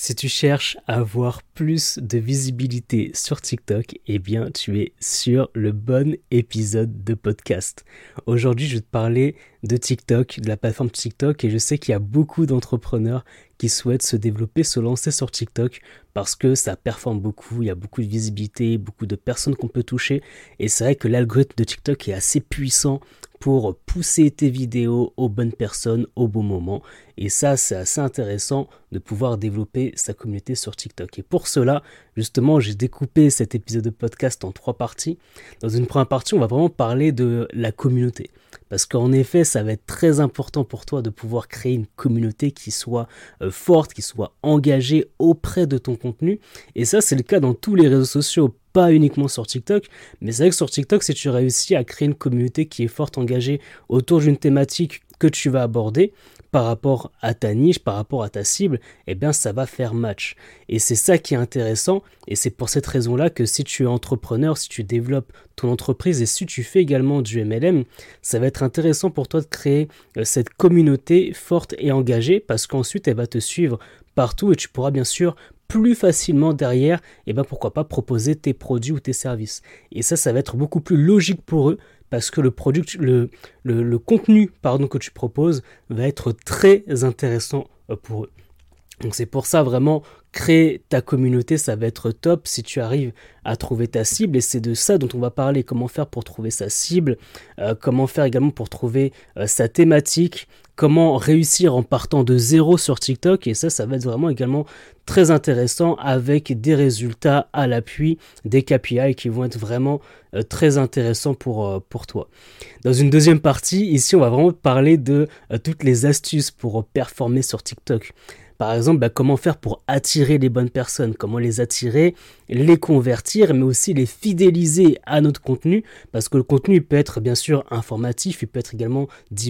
Si tu cherches à avoir plus de visibilité sur TikTok, eh bien, tu es sur le bon épisode de podcast. Aujourd'hui, je vais te parler de TikTok, de la plateforme TikTok, et je sais qu'il y a beaucoup d'entrepreneurs qui souhaitent se développer, se lancer sur TikTok parce que ça performe beaucoup, il y a beaucoup de visibilité, beaucoup de personnes qu'on peut toucher, et c'est vrai que l'algorithme de TikTok est assez puissant pour pousser tes vidéos aux bonnes personnes au bon moment. Et ça, c'est assez intéressant de pouvoir développer sa communauté sur TikTok. Et pour cela, justement, j'ai découpé cet épisode de podcast en 3 parties. Dans une première partie, on va vraiment parler de la communauté. Parce qu'en effet, ça va être très important pour toi de pouvoir créer une communauté qui soit forte, qui soit engagée auprès de ton contenu. Et ça, c'est le cas dans tous les réseaux sociaux, pas uniquement sur TikTok, mais c'est vrai que sur TikTok, si tu réussis à créer une communauté qui est forte, engagée autour d'une thématique que tu vas aborder par rapport à ta niche, par rapport à ta cible, eh bien ça va faire match. Et c'est ça qui est intéressant, et c'est pour cette raison-là que si tu es entrepreneur, si tu développes ton entreprise et si tu fais également du MLM, ça va être intéressant pour toi de créer cette communauté forte et engagée, parce qu'ensuite elle va te suivre partout et tu pourras bien sûr plus facilement derrière, et ben pourquoi pas proposer tes produits ou tes services. Et ça va être beaucoup plus logique pour eux parce que le contenu que tu proposes va être très intéressant pour eux. Donc c'est pour ça vraiment créer ta communauté, ça va être top si tu arrives à trouver ta cible, et c'est de ça dont on va parler, comment faire pour trouver sa cible, comment faire également pour trouver sa thématique, comment réussir en partant de zéro sur TikTok, et ça va être vraiment également très intéressant avec des résultats à l'appui, des KPI qui vont être vraiment très intéressants pour toi. Dans une deuxième partie, ici on va vraiment parler de toutes les astuces pour performer sur TikTok. Par exemple, comment faire pour attirer les bonnes personnes, comment les attirer, les convertir, mais aussi les fidéliser à notre contenu, parce que le contenu peut être bien sûr informatif, il peut être également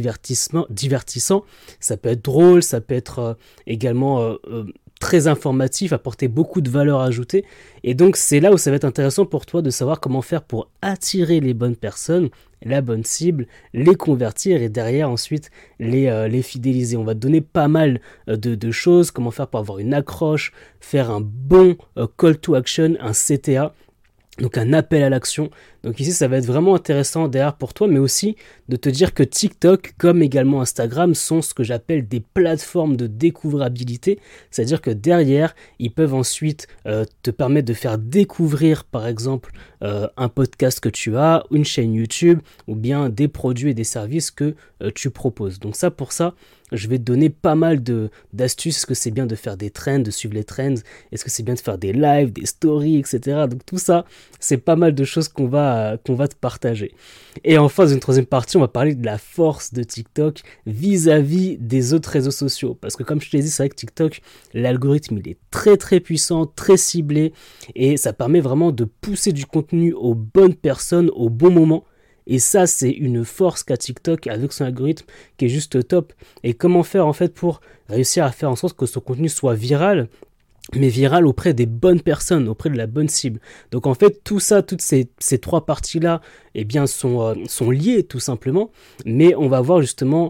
divertissant, ça peut être drôle, ça peut être également très informatif, apporter beaucoup de valeur ajoutée, et donc c'est là où ça va être intéressant pour toi de savoir comment faire pour attirer les bonnes personnes, la bonne cible, les convertir et derrière ensuite les fidéliser. On va te donner pas mal de choses, comment faire pour avoir une accroche, faire un bon call to action, un CTA, donc un appel à l'action. Donc ici ça va être vraiment intéressant derrière pour toi, mais aussi de te dire que TikTok comme également Instagram sont ce que j'appelle des plateformes de découvrabilité, c'est-à-dire que derrière ils peuvent ensuite te permettre de faire découvrir par exemple un podcast que tu as, une chaîne YouTube ou bien des produits et des services que tu proposes. Donc ça pour ça je vais te donner pas mal d'astuces. Est-ce que c'est bien de faire des trends, de suivre les trends? Est-ce que c'est bien de faire des lives, des stories, etc. Donc tout ça, c'est pas mal de choses qu'on va te partager. Et enfin, dans une troisième partie, on va parler de la force de TikTok vis-à-vis des autres réseaux sociaux. Parce que comme je te l'ai dit, c'est vrai que TikTok, l'algorithme, il est très très puissant, très ciblé. Et ça permet vraiment de pousser du contenu aux bonnes personnes au bon moment. Et ça, c'est une force qu'a TikTok avec son algorithme qui est juste top. Et comment faire en fait pour réussir à faire en sorte que son contenu soit viral, mais viral auprès des bonnes personnes, auprès de la bonne cible. Donc en fait, tout ça, toutes ces 3 parties-là, eh bien, sont liées tout simplement. Mais on va voir justement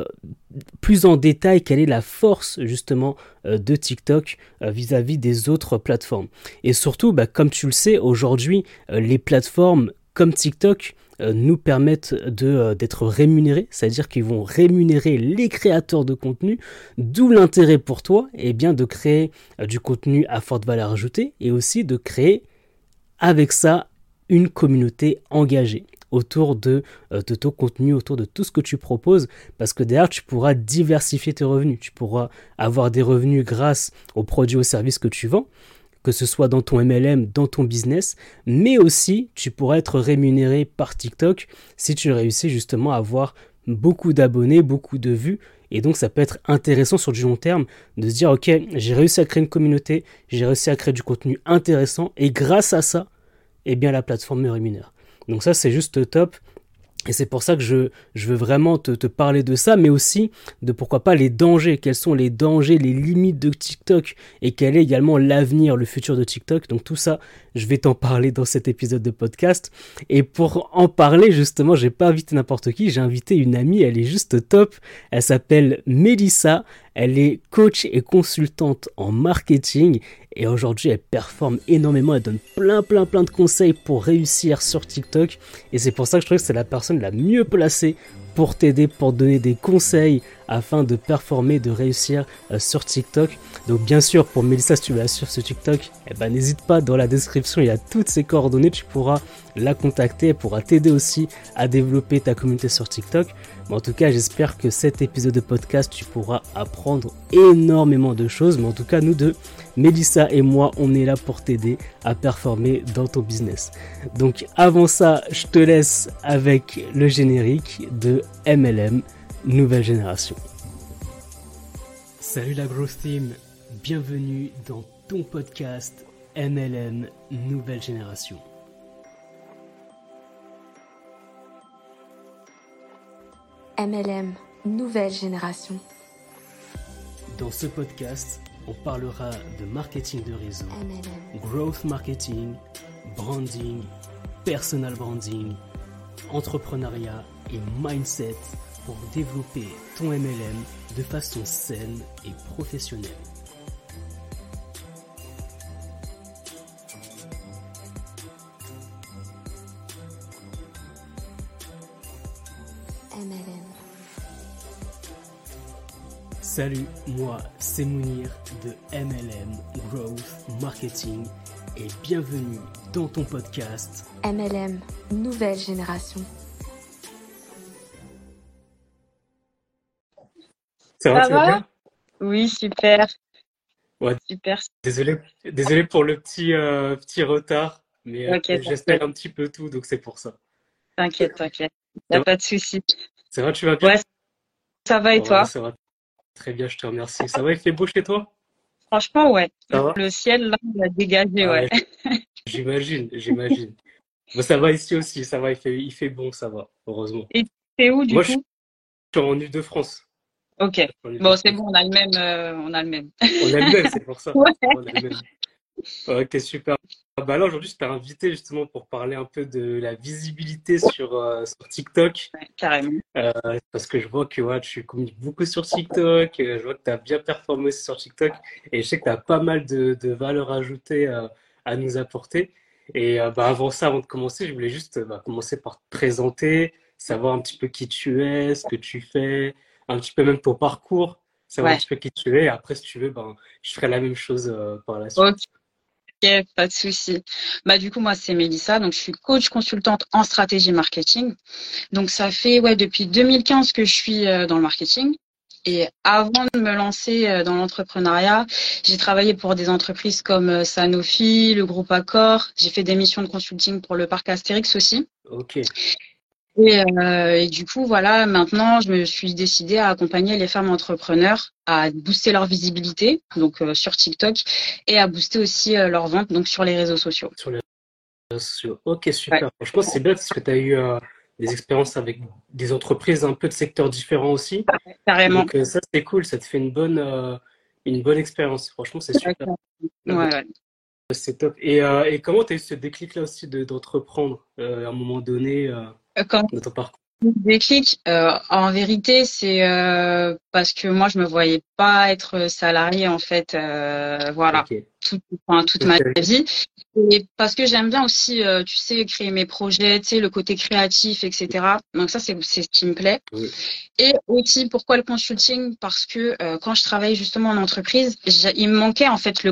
plus en détail quelle est la force justement de TikTok vis-à-vis des autres plateformes. Et surtout, comme tu le sais, aujourd'hui, les plateformes comme TikTok nous permettent d'être rémunérés, c'est-à-dire qu'ils vont rémunérer les créateurs de contenu, d'où l'intérêt pour toi de créer du contenu à forte valeur ajoutée et aussi de créer avec ça une communauté engagée autour de ton contenu, autour de tout ce que tu proposes, parce que derrière tu pourras diversifier tes revenus, tu pourras avoir des revenus grâce aux produits ou services que tu vends, que ce soit dans ton MLM, dans ton business, mais aussi tu pourras être rémunéré par TikTok si tu réussis justement à avoir beaucoup d'abonnés, beaucoup de vues, et donc ça peut être intéressant sur du long terme de se dire ok, j'ai réussi à créer une communauté, j'ai réussi à créer du contenu intéressant, et grâce à ça, la plateforme me rémunère. Donc ça c'est juste top. Et c'est pour ça que je veux vraiment te parler de ça, mais aussi de pourquoi pas les dangers. Quels sont les dangers, les limites de TikTok et quel est également l'avenir, le futur de TikTok. Donc tout ça, je vais t'en parler dans cet épisode de podcast. Et pour en parler justement, j'ai pas invité n'importe qui, j'ai invité une amie, elle est juste top. Elle s'appelle Mélissa. Elle est coach et consultante en marketing et aujourd'hui elle performe énormément, elle donne plein de conseils pour réussir sur TikTok et c'est pour ça que je trouve que c'est la personne la mieux placée pour t'aider, pour donner des conseils afin de performer, de réussir sur TikTok. Donc bien sûr, pour Mélissa, si tu veux la suivre sur TikTok, n'hésite pas, dans la description, il y a toutes ses coordonnées, tu pourras la contacter, elle pourra t'aider aussi à développer ta communauté sur TikTok. Mais en tout cas, j'espère que cet épisode de podcast, tu pourras apprendre énormément de choses. Mais en tout cas, nous deux, Mélissa et moi, on est là pour t'aider à performer dans ton business. Donc avant ça, je te laisse avec le générique de MLM, Nouvelle Génération. Salut la Growth Team, bienvenue dans ton podcast MLM, Nouvelle Génération. MLM, Nouvelle Génération. Dans ce podcast, on parlera de marketing de réseau, MLM. growth marketing, branding, personal branding, entrepreneuriat et mindset pour développer ton MLM de façon saine et professionnelle. MLM. Salut, moi c'est Mounir de MLM Growth Marketing et bienvenue dans ton podcast MLM, Nouvelle Génération. Ça va, Ça tu vas va? bien? Oui, super. Ouais. Super. Désolé pour le petit retard, mais Ok, j'espère un petit peu tout, donc c'est pour ça. t'inquiète. Il Ça n'y a va, pas de souci. ça va, tu vas bien? Ouais, ça va et Ouais, toi? ça va très bien, je te remercie. Ça va, il fait beau chez toi? Franchement, ouais. Ça va? Le ciel, là, il a dégagé, Ah ouais. ouais, j'imagine. Bon, ça va ici aussi, ça va, il fait bon, ça va, heureusement. Et t'es où, du Moi, je suis coup? en Ile-de-France. Ok. En Bon, c'est Ile-de-France. bon, on a le même, on a le même. On a le même, c'est pour ça. Ouais, On a le même. Ok, super. Bah là, aujourd'hui, je t'ai invité justement pour parler un peu de la visibilité sur TikTok. carrément. Parce que je vois que ouais, tu communiques beaucoup sur TikTok. Je vois que tu as bien performé aussi sur TikTok. Et je sais que tu as pas mal de valeur ajoutée à nous apporter. Et avant ça, avant de commencer, je voulais juste commencer par te présenter, savoir un petit peu qui tu es, ce que tu fais, un petit peu même ton parcours, savoir un Ouais. petit peu qui tu es. Et après, si tu veux, je ferai la même chose par la Ok, suite. pas de souci. Bah, du coup, moi, c'est Mélissa. Donc, je suis coach consultante en stratégie marketing. Donc, ça fait, ouais, depuis 2015 que je suis dans le marketing. Et avant de me lancer dans l'entrepreneuriat, j'ai travaillé pour des entreprises comme Sanofi, le groupe Accor. J'ai fait des missions de consulting pour le parc Astérix aussi. Ok. Et du coup, voilà, maintenant, je me suis décidée à accompagner les femmes entrepreneurs à booster leur visibilité, donc sur TikTok, et à booster aussi leur vente, donc sur les réseaux sociaux. Sur les réseaux sociaux. Ok, Ouais, super. Franchement, c'est bien parce que tu as eu des expériences avec des entreprises un peu de secteurs différents aussi. carrément. Donc ça, c'est cool. Ça te fait une bonne expérience. Franchement, c'est Ouais, super. ouais. C'est top. Et comment tu as eu ce déclic-là aussi d'entreprendre à un moment donné Quand dans ton parcours? le déclic, en vérité, c'est parce que moi, je me voyais pas être salariée, en fait, voilà, Ok. toute ma Ok. vie. Et parce que j'aime bien aussi, tu sais, créer mes projets, tu sais, le côté créatif, etc. Donc ça, c'est ce qui me plaît. Oui. Et aussi, pourquoi le consulting? Parce que quand je travaillais justement en entreprise, il me manquait en fait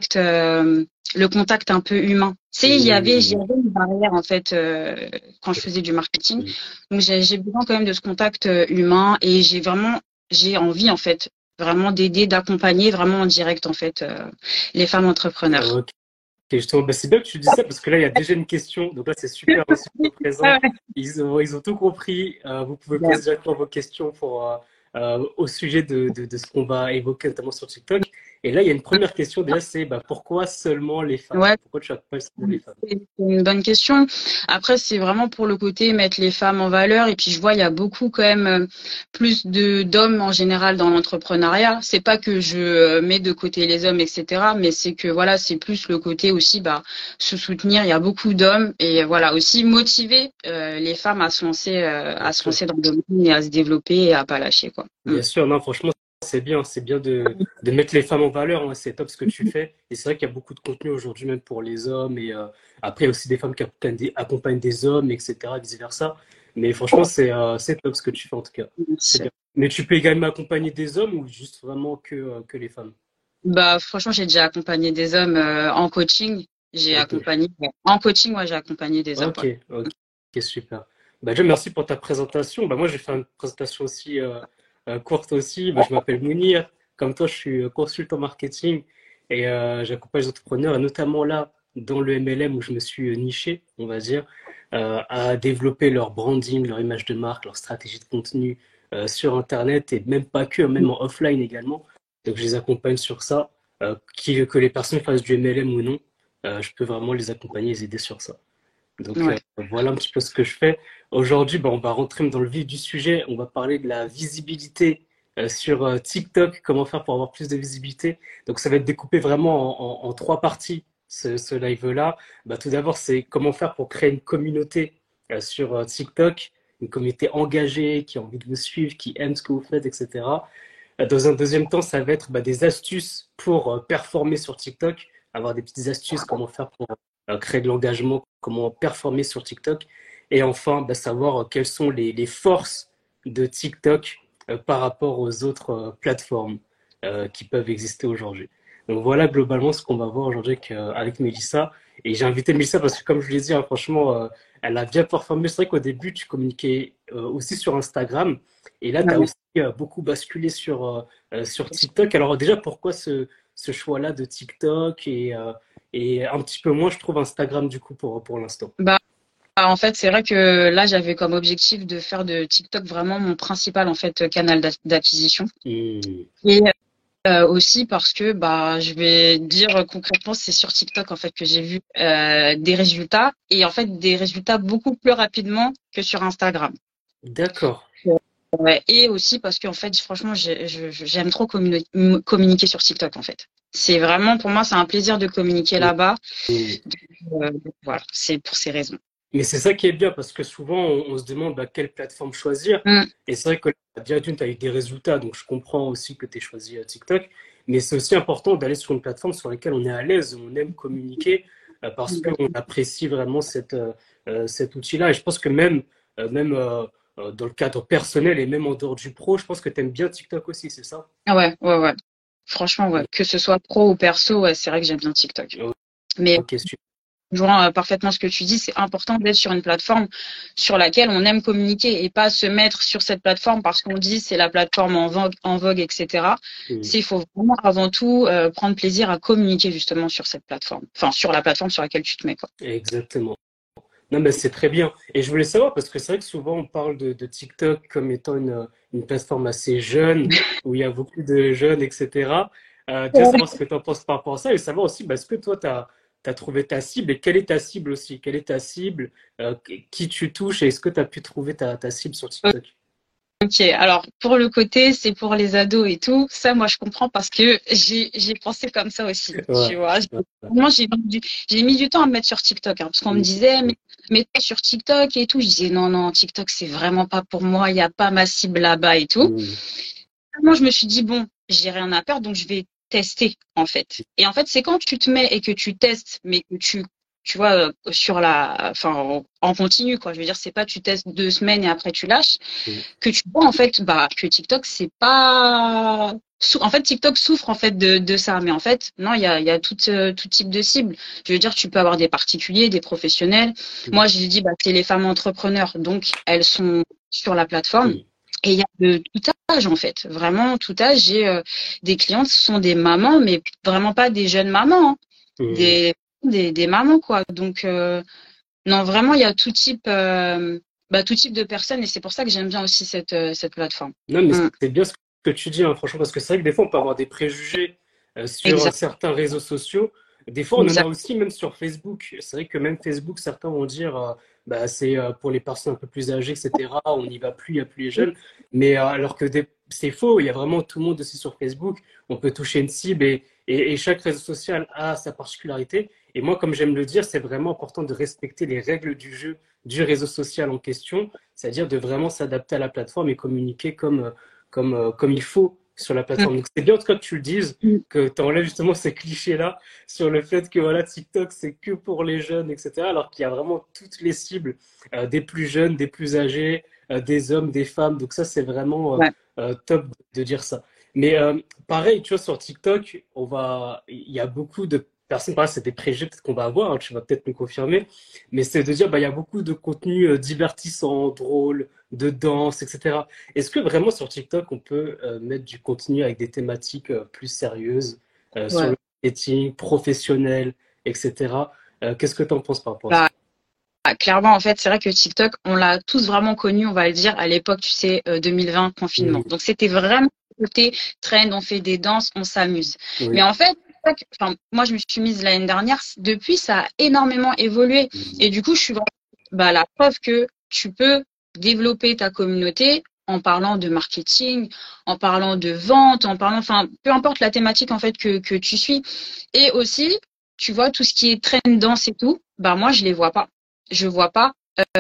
le contact un peu humain. Tu sais, j'y avais une barrière en fait quand je faisais du marketing. Donc j'ai besoin quand même de ce contact humain et j'ai envie en fait vraiment d'aider, d'accompagner vraiment en direct en fait les femmes entrepreneurs. Ok. Justement, c'est bien que tu dis ça parce que là, il y a déjà une question. Donc là, c'est super aussi pour le présent. Ouais, Ils ont tout compris. Vous pouvez ouais. poser directement vos questions au sujet de ce qu'on va évoquer, notamment sur TikTok. Et là, il y a une première question. Déjà, c'est pourquoi seulement les femmes? Ouais, Pourquoi tu appelles seulement les femmes? c'est une bonne question. Après, c'est vraiment pour le côté mettre les femmes en valeur. Et puis, je vois, il y a beaucoup quand même plus d'hommes en général dans l'entrepreneuriat. C'est pas que je mets de côté les hommes, etc. Mais c'est que voilà, c'est plus le côté aussi, se soutenir. Il y a beaucoup d'hommes et voilà aussi motiver les femmes à se lancer Bien sûr. dans le domaine et à se développer et à pas lâcher quoi. Bien sûr, non, franchement, c'est bien de mettre les femmes en valeur, hein, c'est top ce que tu fais. Et c'est vrai qu'il y a beaucoup de contenu aujourd'hui, même pour les hommes. Et après, il y a aussi des femmes qui accompagnent des hommes, etc., vice-versa. Mais franchement, c'est top ce que tu fais en tout cas. C'est bien. Mais tu peux également accompagner des hommes ou juste vraiment que les femmes? Bah, franchement, j'ai déjà accompagné des hommes en coaching. Ok, En coaching, ouais, j'ai accompagné des hommes, ok, ouais. ok, super. Bah, déjà, merci pour ta présentation. Bah, moi, je vais faire une présentation aussi courte aussi. Bah, je m'appelle Mounir. Comme toi, je suis consultant marketing et j'accompagne les entrepreneurs, et notamment là, dans le MLM où je me suis niché, on va dire, à développer leur branding, leur image de marque, leur stratégie de contenu sur Internet et même pas que, même en offline également. Donc, je les accompagne sur ça. Que les personnes fassent du MLM ou non, je peux vraiment les accompagner et les aider sur ça. Donc Ouais. voilà un petit peu ce que je fais. Aujourd'hui, bah, on va rentrer dans le vif du sujet. On va parler de la visibilité sur TikTok, comment faire pour avoir plus de visibilité. Donc ça va être découpé vraiment en trois parties, ce live-là. Bah, tout d'abord, c'est comment faire pour créer une communauté sur TikTok, une communauté engagée, qui a envie de vous suivre, qui aime ce que vous faites, etc. Dans un deuxième temps, ça va être bah, des astuces pour performer sur TikTok, avoir des petites astuces, comment faire pour créer de l'engagement, comment performer sur TikTok. Et enfin, bah, savoir quelles sont les forces de TikTok par rapport aux autres plateformes qui peuvent exister aujourd'hui. Donc voilà globalement ce qu'on va voir aujourd'hui avec Mélissa. Et j'ai invité Mélissa parce que comme je l'ai dit, hein, franchement, elle a bien performé. C'est vrai qu'au début, tu communiquais aussi sur Instagram. Et là, tu as Ouais. aussi beaucoup basculé sur TikTok. Alors déjà, pourquoi ce choix-là de TikTok et un petit peu moins, je trouve, Instagram du coup pour l'instant. Bah, en fait, c'est vrai que là, j'avais comme objectif de faire de TikTok vraiment mon principal en fait canal d'acquisition. Hmm. Et aussi parce que bah je vais dire concrètement, c'est sur TikTok en fait que j'ai vu des résultats et en fait des résultats beaucoup plus rapidement que sur Instagram. D'accord. Ouais. Et aussi parce qu'en fait, franchement, j'aime trop communiquer sur TikTok en fait. C'est vraiment pour moi, c'est un plaisir de communiquer là-bas. Hmm. Donc, voilà, c'est pour ces raisons. Mais c'est ça qui est bien parce que souvent on se demande bah, quelle plateforme choisir. Mm. Et c'est vrai que là, déjà d'une, tu as eu des résultats, donc je comprends aussi que tu aies choisi TikTok. Mais c'est aussi important d'aller sur une plateforme sur laquelle on est à l'aise, où on aime communiquer, parce qu'on apprécie vraiment cet outil-là. Et je pense que même dans le cadre personnel et même en dehors du pro, je pense que tu aimes bien TikTok aussi, c'est ça? Ah ouais, ouais, ouais. Franchement, ouais. Que ce soit pro ou perso, ouais, c'est vrai que j'aime bien TikTok. Mais Ok, super. je rejoins parfaitement ce que tu dis. C'est important d'être sur une plateforme sur laquelle on aime communiquer et pas se mettre sur cette plateforme parce qu'on dit c'est la plateforme en vogue, etc. Hmm. C'est il faut vraiment avant tout prendre plaisir à communiquer justement sur cette plateforme. Enfin, sur la plateforme sur laquelle tu te mets, quoi. Exactement. Non, mais c'est très bien. Et je voulais savoir, parce que c'est vrai que souvent on parle de TikTok comme étant une plateforme assez jeune, où il y a beaucoup de jeunes, etc. Déjà savoir ce que tu en penses par rapport à ça, et savoir aussi, bah, est-ce que toi, tu as trouvé ta cible, et quelle est ta cible aussi? Quelle est ta cible? Qui tu touches, et est-ce que tu as pu trouver ta cible sur TikTok? Ok, alors pour le côté, c'est pour les ados et tout. Ça, moi, je comprends parce que j'ai pensé comme ça aussi. Ouais, Tu vois, ouais, moi, j'ai mis du temps à me mettre sur TikTok parce qu'on me ouais. disait, mais toi, sur TikTok et tout. Je disais, non, non, TikTok, c'est vraiment pas pour moi. Il n'y a pas ma cible là-bas et tout. Mm, Moi, je me suis dit, bon, j'ai rien à perdre, donc je vais tester, en fait. Et en fait, c'est quand tu te mets et que tu testes, mais que tu vois, sur enfin, en continu, quoi. Je veux dire, c'est pas tu testes 2 semaines et après tu lâches, mm, que tu vois, en fait, bah, que TikTok, c'est pas, en fait, TikTok souffre, en fait, de ça. Mais en fait, non, il y a tout type de cible. Je veux dire, tu peux avoir des particuliers, des professionnels. mm, Moi, j'ai dit, bah, c'est les femmes entrepreneurs. Donc, elles sont sur la plateforme. mm, Et il y a de tout âge, en fait. Vraiment, tout âge. J'ai des clientes, ce sont des mamans, mais vraiment pas des jeunes mamans, hein. mm. Des, des mamans, quoi. Donc, non, vraiment, il y a tout type de personnes. Et c'est pour ça que j'aime bien aussi cette plateforme. Non, mais Mm. c'est bien ce que tu dis, hein, franchement, parce que c'est vrai que des fois, on peut avoir des préjugés sur Exact, certains réseaux sociaux. Des fois, on en a exact. aussi même sur Facebook. C'est vrai que même Facebook, certains vont dire, bah, c'est pour les personnes un peu plus âgées, etc. On n'y va plus, il n'y a plus les jeunes. Mais alors que c'est faux, il y a vraiment tout le monde aussi sur Facebook. On peut toucher une cible et chaque réseau social a sa particularité. Et moi, comme j'aime le dire, c'est vraiment important de respecter les règles du jeu du réseau social en question, c'est-à-dire de vraiment s'adapter à la plateforme et communiquer comme il faut sur la plateforme. Donc c'est bien en tout cas que tu le dises, Mm. que tu enlèves justement ces clichés-là sur le fait que voilà, TikTok c'est que pour les jeunes, etc. Alors qu'il y a vraiment toutes les cibles, des plus jeunes, des plus âgés, des hommes, des femmes. Donc ça c'est vraiment Ouais. top de dire ça. Mais pareil, tu vois, sur TikTok, il y a beaucoup de personnes, pareil, c'est des préjugés peut-être qu'on va avoir, hein, tu vas peut-être me confirmer, mais c'est de dire, bah, il y a beaucoup de contenu divertissant, drôle, de danse, etc. Est-ce que vraiment sur TikTok, on peut mettre du contenu avec des thématiques plus sérieuses sur Ouais. le marketing professionnel, etc. Qu'est-ce que tu en penses par rapport à ça? Bah, clairement, en fait, c'est vrai que TikTok, on l'a tous vraiment connu, on va le dire, à l'époque, tu sais, 2020, confinement. Mhm. Donc, c'était vraiment le côté trend, on fait des danses, on s'amuse. Mais Oui. en fait, enfin, moi, je me suis mise l'année dernière. Depuis, ça a énormément évolué. Mhm. Et du coup, je suis vraiment la preuve que tu peux développer ta communauté en parlant de marketing, en parlant de vente, en parlant, enfin, peu importe la thématique en fait que tu suis. Et aussi, tu vois, tout ce qui est trend danse et tout, bah moi, je les vois pas. Je vois pas.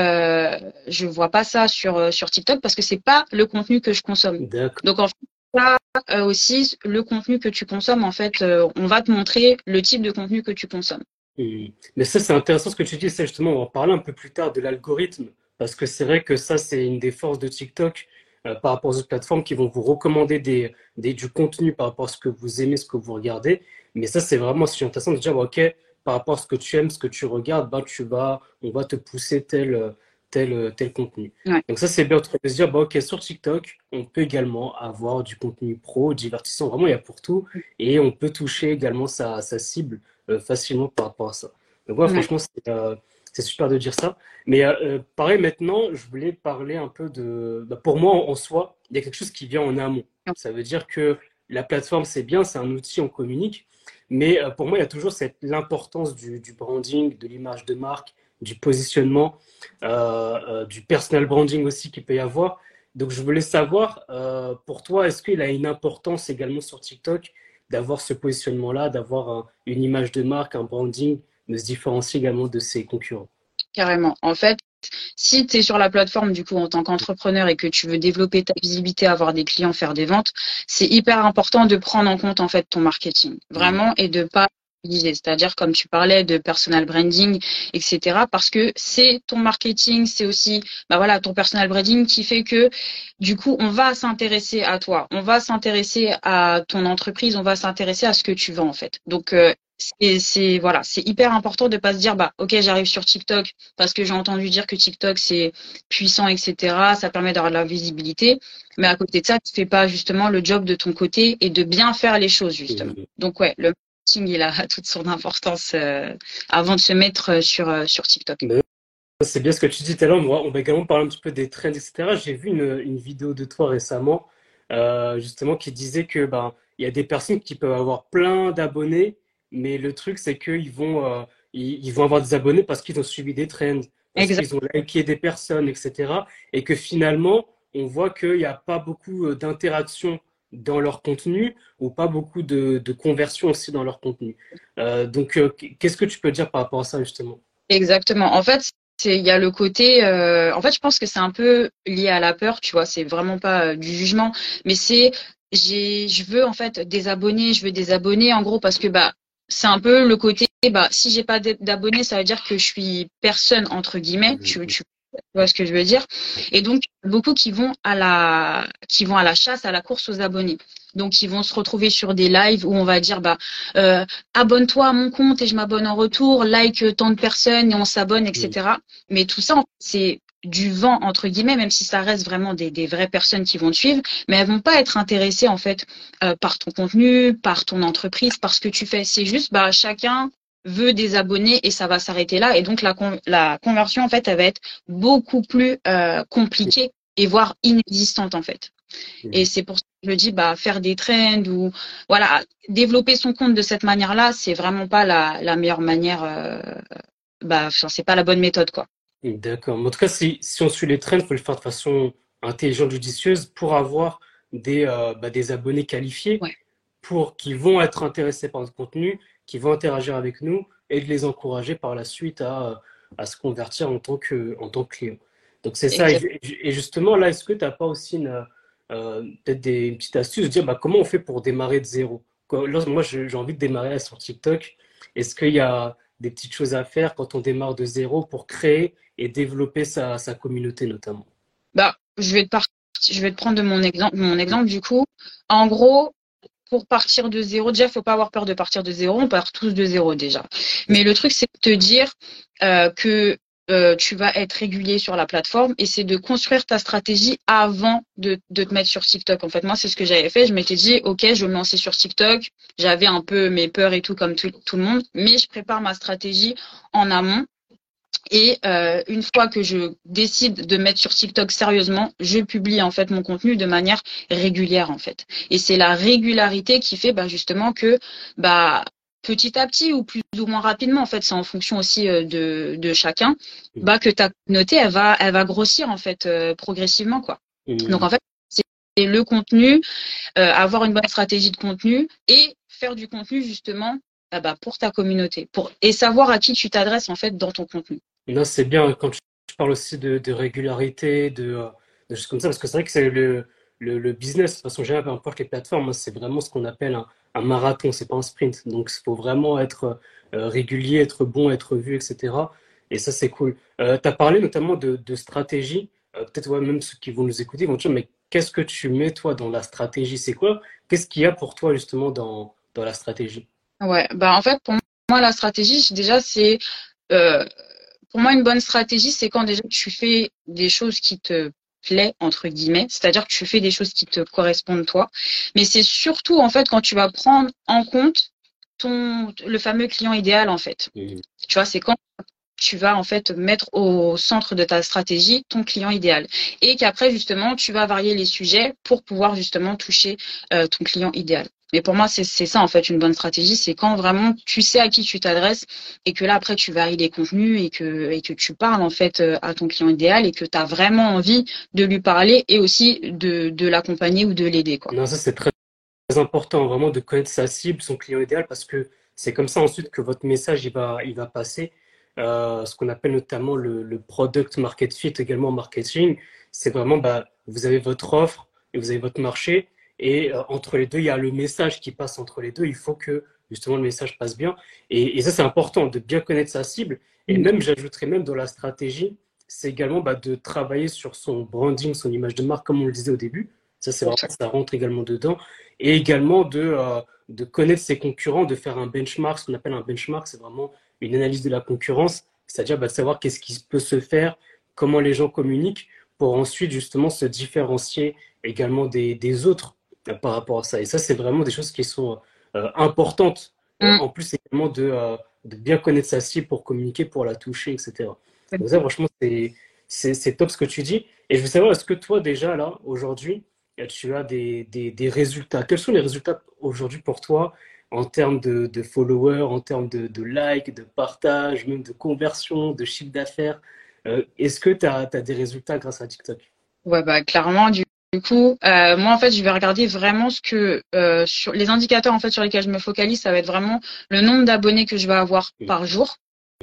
Je vois pas ça sur TikTok parce que c'est pas le contenu que je consomme. D'accord. Donc en fait, ça, aussi le contenu que tu consommes, en fait, on va te montrer le type de contenu que tu consommes. Mais ça, c'est intéressant ce que tu dis, ça justement, on va en parler un peu plus tard de l'algorithme, parce que c'est vrai que ça, c'est une des forces de TikTok par rapport aux autres plateformes qui vont vous recommander du contenu par rapport à ce que vous aimez, ce que vous regardez. Mais ça, c'est vraiment aussi intéressant de dire, bah, OK, par rapport à ce que tu aimes, ce que tu regardes, bah, on va te pousser tel contenu. Ouais, Donc ça, c'est bien de se dire, bah, OK, sur TikTok, on peut également avoir du contenu pro, divertissant, vraiment, il y a pour tout, et on peut toucher également sa cible facilement par rapport à ça. Donc ouais, ouais, franchement, c'est super de dire ça. Mais pareil, maintenant, je voulais parler un peu bah, pour moi, en soi, il y a quelque chose qui vient en amont. Ça veut dire que la plateforme, c'est bien, c'est un outil, on communique. Mais pour moi, il y a toujours l'importance du branding, de l'image de marque, du positionnement, du personal branding aussi qu'il peut y avoir. Donc, je voulais savoir, pour toi, est-ce qu'il a une importance également sur TikTok d'avoir ce positionnement-là, d'avoir une image de marque, un branding, de se différencier également de ses concurrents. carrément. En fait, si tu es sur la plateforme du coup en tant qu'entrepreneur et que tu veux développer ta visibilité, avoir des clients, faire des ventes, c'est hyper important de prendre en compte en fait ton marketing, Mhm. vraiment, et de pas utiliser, c'est-à-dire comme tu parlais de personal branding, etc. Parce que c'est ton marketing, c'est aussi bah voilà ton personal branding qui fait que du coup on va s'intéresser à toi, on va s'intéresser à ton entreprise, on va s'intéresser à ce que tu vends en fait. Donc c'est voilà, c'est hyper important de pas se dire bah ok j'arrive sur TikTok parce que j'ai entendu dire que TikTok c'est puissant, etc. Ça permet d'avoir de la visibilité. Mais à côté de ça, tu fais pas justement le job de ton côté et de bien faire les choses justement. Mhm. Donc ouais, le marketing il a toute son importance avant de se mettre sur TikTok. Mais c'est bien ce que tu dis tout à l'heure. On va également parler un petit peu des trends, etc. J'ai vu une vidéo de toi récemment, justement, qui disait que ben, il y a des personnes qui peuvent avoir plein d'abonnés, mais le truc, c'est ils vont avoir des abonnés parce qu'ils ont suivi des trends, parce Exact. qu'ils ont liké des personnes, etc. Et que finalement, on voit qu'il n'y a pas beaucoup d'interaction dans leur contenu ou pas beaucoup de conversion aussi dans leur contenu. Donc, qu'est-ce que tu peux dire par rapport à ça, justement? Exactement. En fait, il y a le côté. En fait, je pense que c'est un peu lié à la peur, tu vois. C'est vraiment pas du jugement, mais je veux en fait des abonnés. Je veux des abonnés, en gros, parce que bah, c'est un peu le côté. Bah, si j'ai pas d'abonnés, ça veut dire que je suis personne entre guillemets. Tu vois ce que je veux dire? Et donc beaucoup qui vont à la chasse, à la course aux abonnés. Donc ils vont se retrouver sur des lives où on va dire bah abonne-toi à mon compte et je m'abonne en retour, like tant de personnes et on s'abonne, Mhm. etc. Mais tout ça, c'est du vent entre guillemets, même si ça reste vraiment des vraies personnes qui vont te suivre, mais elles vont pas être intéressées en fait par ton contenu, par ton entreprise, par ce que tu fais. C'est juste bah chacun veut des abonnés et ça va s'arrêter là. Et donc la conversion en fait, elle va être beaucoup plus compliquée et voire inexistante en fait. Et Mhm. c'est pour ça que je dis, bah, faire des trends ou, voilà, développer son compte de cette manière-là, c'est vraiment pas la meilleure manière, bah, enfin, c'est pas la bonne méthode, quoi. D'accord. Mais en tout cas, si on suit les trends, il faut le faire de façon intelligente, judicieuse pour avoir des abonnés qualifiés Ouais, qui vont être intéressés par notre contenu, qui vont interagir avec nous et de les encourager par la suite à se convertir en tant que client. Donc c'est ça. exact. Et justement, là, est-ce que tu n'as pas aussi peut-être une petite astuce, de dire bah, comment on fait pour démarrer de zéro. Moi, j'ai envie de démarrer sur TikTok. Est-ce qu'il y a des petites choses à faire quand on démarre de zéro pour créer et développer sa communauté notamment? Bah, je vais te prendre de mon exemple du coup. En gros, pour partir de zéro, déjà, il faut pas avoir peur de partir de zéro. On part tous de zéro déjà. Mais le truc, c'est de te dire que tu vas être régulier sur la plateforme et c'est de construire ta stratégie avant de te mettre sur TikTok. En fait, moi, c'est ce que j'avais fait. Je m'étais dit, OK, je vais me lancer sur TikTok. J'avais un peu mes peurs et tout, comme tout le monde, mais je prépare ma stratégie en amont. Et une fois que je décide de mettre sur TikTok sérieusement, je publie en fait mon contenu de manière régulière en fait. Et c'est la régularité qui fait bah, justement que bah, petit à petit ou plus ou moins rapidement, en fait, c'est en fonction aussi de chacun, bah, que ta communauté elle va grossir en fait progressivement quoi. Donc en fait, c'est le contenu, avoir une bonne stratégie de contenu et faire du contenu justement bah, pour ta communauté, et savoir à qui tu t'adresses en fait dans ton contenu. Non, c'est bien quand tu parles aussi de régularité, de choses comme ça, parce que c'est vrai que c'est le business, de façon générale, peu importe les plateformes, hein, c'est vraiment ce qu'on appelle un marathon, c'est pas un sprint. Donc, il faut vraiment être régulier, être bon, être vu, etc. Et ça, c'est cool. Tu as parlé notamment de stratégie. Peut-être ouais, même ceux qui vont nous écouter vont dire, mais qu'est-ce que tu mets, toi, dans la stratégie? C'est quoi? Qu'est-ce qu'il y a pour toi, justement, dans la stratégie? Ouais, bah en fait pour moi la stratégie déjà c'est euh, pour moi une bonne stratégie c'est quand déjà tu fais des choses qui te plaît entre guillemets, c'est-à-dire que tu fais des choses qui te correspondent toi, mais c'est surtout en fait quand tu vas prendre en compte le fameux client idéal en fait. Mhm. Tu vois, c'est quand tu vas en fait mettre au centre de ta stratégie ton client idéal et qu'après justement tu vas varier les sujets pour pouvoir justement toucher ton client idéal. Mais pour moi c'est ça en fait une bonne stratégie, c'est quand vraiment tu sais à qui tu t'adresses et que là après tu varies les contenus et que tu parles en fait à ton client idéal et que tu as vraiment envie de lui parler et aussi de l'accompagner ou de l'aider quoi. Non, ça, c'est très important vraiment de connaître sa cible, son client idéal, parce que c'est comme ça ensuite que votre message il va passer. Ce qu'on appelle notamment le product market fit également en marketing, c'est vraiment bah, vous avez votre offre et vous avez votre marché et entre les deux il y a le message qui passe entre les deux. Il faut que justement le message passe bien et ça c'est important de bien connaître sa cible et même j'ajouterais même dans la stratégie, c'est également bah, de travailler sur son branding, son image de marque comme on le disait au début. Ça c'est vraiment ça rentre également dedans et également de connaître ses concurrents, de faire un benchmark. Ce qu'on appelle un benchmark, c'est vraiment une analyse de la concurrence, c'est-à-dire bah, de savoir qu'est-ce qui peut se faire, comment les gens communiquent, pour ensuite justement se différencier également des autres par rapport à ça. Et ça, c'est vraiment des choses qui sont importantes, Mm. en plus également de bien connaître sa cible pour communiquer, pour la toucher, etc. Donc ça, franchement, c'est top ce que tu dis. Et je veux savoir, est-ce que toi déjà, là, aujourd'hui, tu as des résultats. Quels sont les résultats aujourd'hui pour toi en termes de followers, en termes de likes, de partages, même de conversion, de chiffre d'affaires? Est-ce que tu as des résultats grâce à TikTok? Ouais, bah clairement, du coup, moi en fait, je vais regarder vraiment ce que sur les indicateurs en fait sur lesquels je me focalise, ça va être vraiment le nombre d'abonnés que je vais avoir Mhm. par jour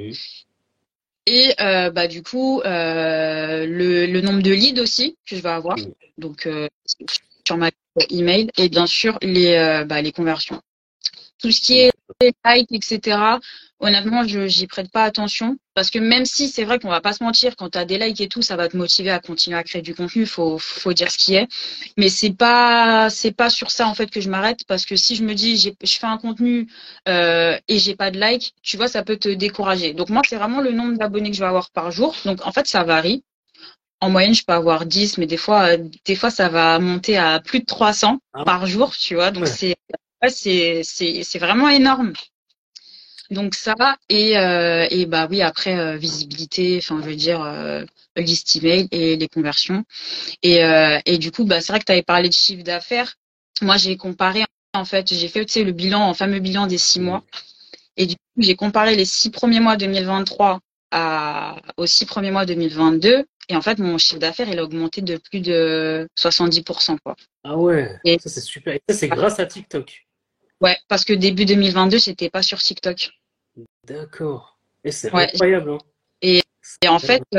et bah du coup le nombre de leads aussi que je vais avoir. Donc sur ma email et bien sûr les conversions. Tout ce qui est like, etc. Honnêtement, j'y prête pas attention parce que même si c'est vrai qu'on va pas se mentir, quand tu as des likes et tout, ça va te motiver à continuer à créer du contenu. Faut dire ce qui est. Mais c'est pas sur ça en fait que je m'arrête parce que si je me dis je fais un contenu et j'ai pas de like, tu vois, ça peut te décourager. Donc moi, c'est vraiment le nombre d'abonnés que je vais avoir par jour. Donc en fait, ça varie. En moyenne, je peux avoir 10, mais des fois, ça va monter à plus de 300 Ah par jour, tu vois. Donc ouais. c'est vraiment énorme. Donc ça et bah oui après visibilité, enfin je veux dire liste email et les conversions et du coup bah c'est vrai que tu avais parlé de chiffre d'affaires. Moi j'ai comparé en fait j'ai fait tu sais le bilan, un fameux bilan des 6 mois et du coup j'ai comparé les 6 premiers mois 2023 aux 6 premiers mois 2022 et en fait mon chiffre d'affaires il a augmenté de plus de 70% quoi. Ah ouais, Et ça c'est super. Et ça c'est grâce à TikTok. ouais parce que début 2022 j'étais pas sur TikTok. D'accord. Et c'est Ouais incroyable, hein. et, C'est et en fait incroyable.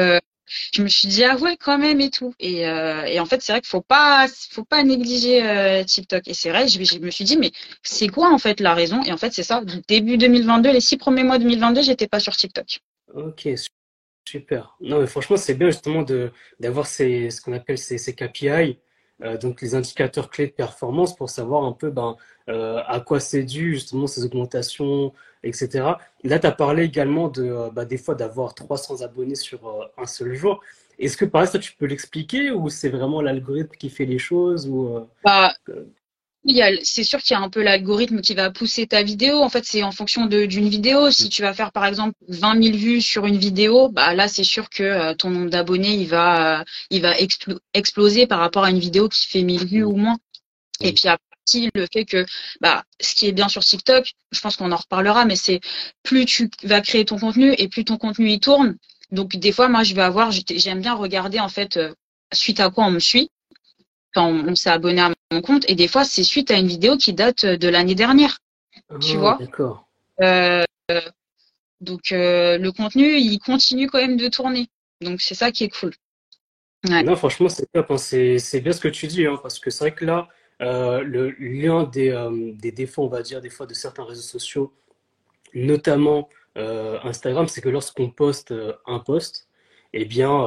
je me suis dit ah ouais quand même et tout. Et en fait c'est vrai qu'il faut pas négliger TikTok. Et c'est vrai, je me suis dit mais c'est quoi en fait la raison? Et en fait c'est ça. Début 2022, les 6 premiers mois 2022, j'étais pas sur TikTok. Ok, super. Non, mais franchement, c'est bien justement d'avoir ce qu'on appelle ces KPI, donc les indicateurs clés de performance pour savoir un peu à quoi c'est dû justement ces augmentations, etc. Là, tu as parlé également des fois d'avoir 300 abonnés sur un seul jour. Est-ce que par ça, tu peux l'expliquer ou c'est vraiment l'algorithme qui fait les choses ou, Bah, euh, c'est sûr qu'il y a un peu l'algorithme qui va pousser ta vidéo. En fait, c'est en fonction d'une vidéo. Si tu vas faire, par exemple, 20 000 vues sur une vidéo, bah là, c'est sûr que ton nombre d'abonnés, il va exploser par rapport à une vidéo qui fait 1000 vues ou moins. Et puis après, le fait que, bah, ce qui est bien sur TikTok, je pense qu'on en reparlera, mais c'est plus tu vas créer ton contenu et plus ton contenu il tourne. Donc, des fois, moi, j'aime bien regarder, en fait, suite à quoi on me suit quand on s'est abonné à mon compte. Et des fois, c'est suite à une vidéo qui date de l'année dernière, tu Ah, vois. d'accord. Euh, donc, le contenu, il continue quand même de tourner. Donc, c'est ça qui est cool. Ouais. Non, franchement, c'est top, hein. C'est bien ce que tu dis, hein, parce que c'est vrai que là, l'un des défauts, on va dire, des fois de certains réseaux sociaux, notamment Instagram, c'est que lorsqu'on poste un post, eh bien,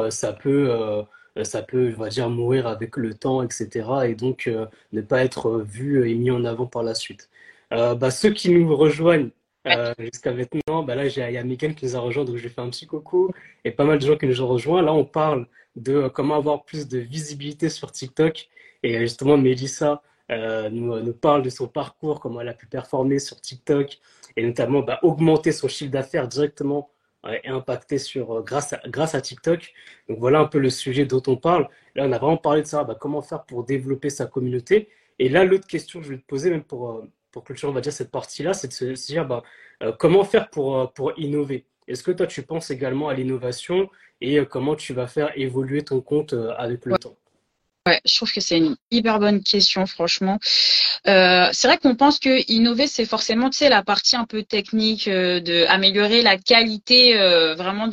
ça peut, on va dire, mourir avec le temps, etc. Et donc, ne pas être vu et mis en avant par la suite. Ceux qui nous rejoignent jusqu'à maintenant, là, il y a Mickaël qui nous a rejoint, donc je lui fais un petit coucou, et pas mal de gens qui nous ont rejoints. Là, on parle de comment avoir plus de visibilité sur TikTok. Et justement, Mélissa nous parle de son parcours, comment elle a pu performer sur TikTok et notamment augmenter son chiffre d'affaires directement et impacter grâce à TikTok. Donc voilà un peu le sujet dont on parle. Là, on a vraiment parlé de ça, comment faire pour développer sa communauté. Et là, l'autre question que je vais te poser, même pour clôturer, on va dire, cette partie-là, c'est de se dire comment faire pour innover. Est-ce que toi, tu penses également à l'innovation et comment tu vas faire évoluer ton compte avec le temps? Ouais, je trouve que c'est une hyper bonne question, franchement. C'est vrai qu'on pense que innover, c'est forcément, tu sais, la partie un peu technique, de améliorer la qualité vraiment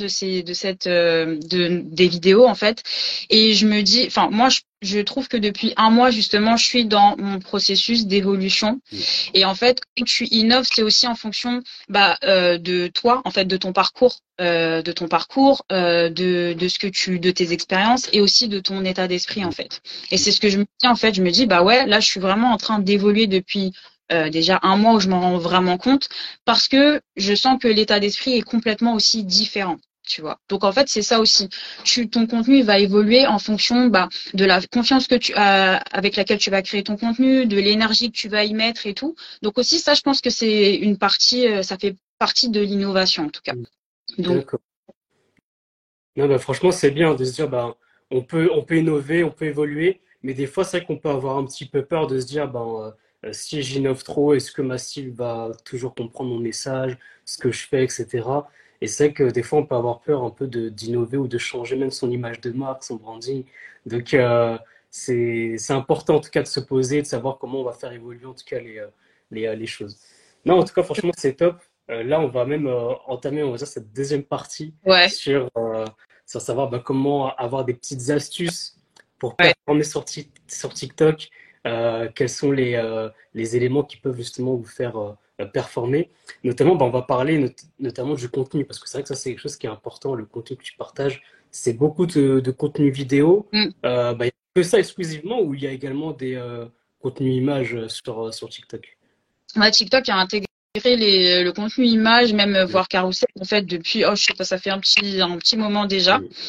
des vidéos en fait. Et je me dis, enfin moi, je trouve que depuis un mois justement, je suis dans mon processus d'évolution. Et en fait, quand tu innoves, c'est aussi en fonction de toi, en fait, de ton parcours, de ce que de tes expériences et aussi de ton état d'esprit en fait. Et c'est ce que je me dis en fait. Je me dis bah ouais, là, je suis vraiment en train d'évoluer depuis déjà un mois où je m'en rends vraiment compte parce que je sens que l'état d'esprit est complètement aussi différent. Tu vois. Donc en fait, c'est ça aussi. Ton contenu va évoluer en fonction de la confiance que tu as, avec laquelle tu vas créer ton contenu, de l'énergie que tu vas y mettre et tout. Donc aussi, ça, je pense que c'est une partie, ça fait partie de l'innovation en tout cas. Donc, D'accord. Non, franchement, c'est bien de se dire, on peut innover, on peut évoluer, mais des fois, c'est vrai qu'on peut avoir un petit peu peur de se dire, si j'innove trop, est-ce que ma cible va toujours comprendre mon message, ce que je fais, etc. Et c'est vrai que des fois, on peut avoir peur un peu d'innover ou de changer même son image de marque, son branding. Donc, c'est important en tout cas de se poser, de savoir comment on va faire évoluer en tout cas les choses. Non, en tout cas, franchement, c'est top. Là, on va même entamer, on va dire, cette deuxième partie ouais, sur savoir comment avoir des petites astuces pour ouais. performer sur TikTok, quels sont les éléments qui peuvent justement vous faire performer. Notamment, on va parler notamment du contenu, parce que c'est vrai que ça, c'est quelque chose qui est important, le contenu que tu partages. C'est beaucoup de contenu vidéo. Mm. Il n'y a que ça exclusivement, ou il y a également des contenus images sur TikTok. Ouais, TikTok a intégré le contenu image, même voir carrousel en fait depuis, oh je sais pas, ça fait un petit moment déjà. Mm.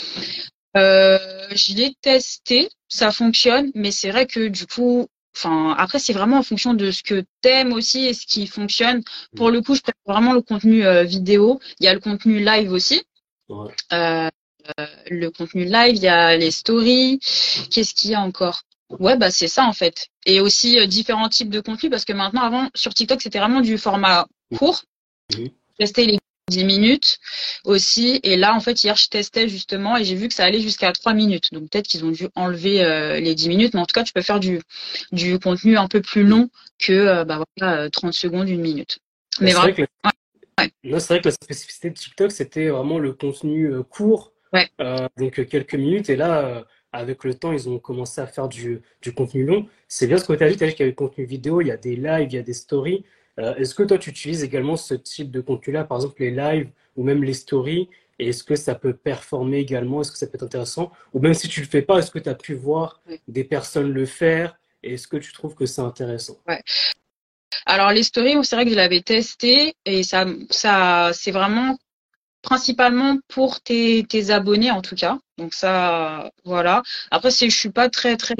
Je l'ai testé, ça fonctionne, mais c'est vrai que du coup, enfin après c'est vraiment en fonction de ce que t'aimes aussi et ce qui fonctionne. Pour le coup, je préfère vraiment le contenu vidéo. Il y a le contenu live aussi. Ouais. Euh, le contenu live, il y a les stories. Qu'est-ce qu'il y a encore? Ouais, bah c'est ça en fait. Et aussi différents types de contenus parce que maintenant, avant sur TikTok, c'était vraiment du format court. Mhm. Tester les 10 minutes aussi. Et là, en fait, hier, je testais justement et j'ai vu que ça allait jusqu'à 3 minutes. Donc peut-être qu'ils ont dû enlever les 10 minutes, mais en tout cas, tu peux faire du contenu un peu plus long que 30 secondes, 1 minute. Mais C'est vraiment, vrai que ouais, ouais. non, c'est vrai que la spécificité de TikTok, c'était vraiment le contenu court Ouais. donc quelques minutes. Et là, avec le temps, ils ont commencé à faire du contenu long. C'est bien ce que tu as dit. Tu as dit qu'il y avait du contenu vidéo, il y a des lives, il y a des stories. Est-ce que toi, tu utilises également ce type de contenu-là, par exemple les lives ou même les stories? Et est-ce que ça peut performer également? Est-ce que ça peut être intéressant? Ou même si tu le fais pas, est-ce que tu as pu voir Ouais. des personnes le faire? Et est-ce que tu trouves que c'est intéressant? Ouais. Alors les stories, c'est vrai que je l'avais testé et c'est vraiment principalement pour tes abonnés en tout cas. Donc ça, voilà. Après, je suis pas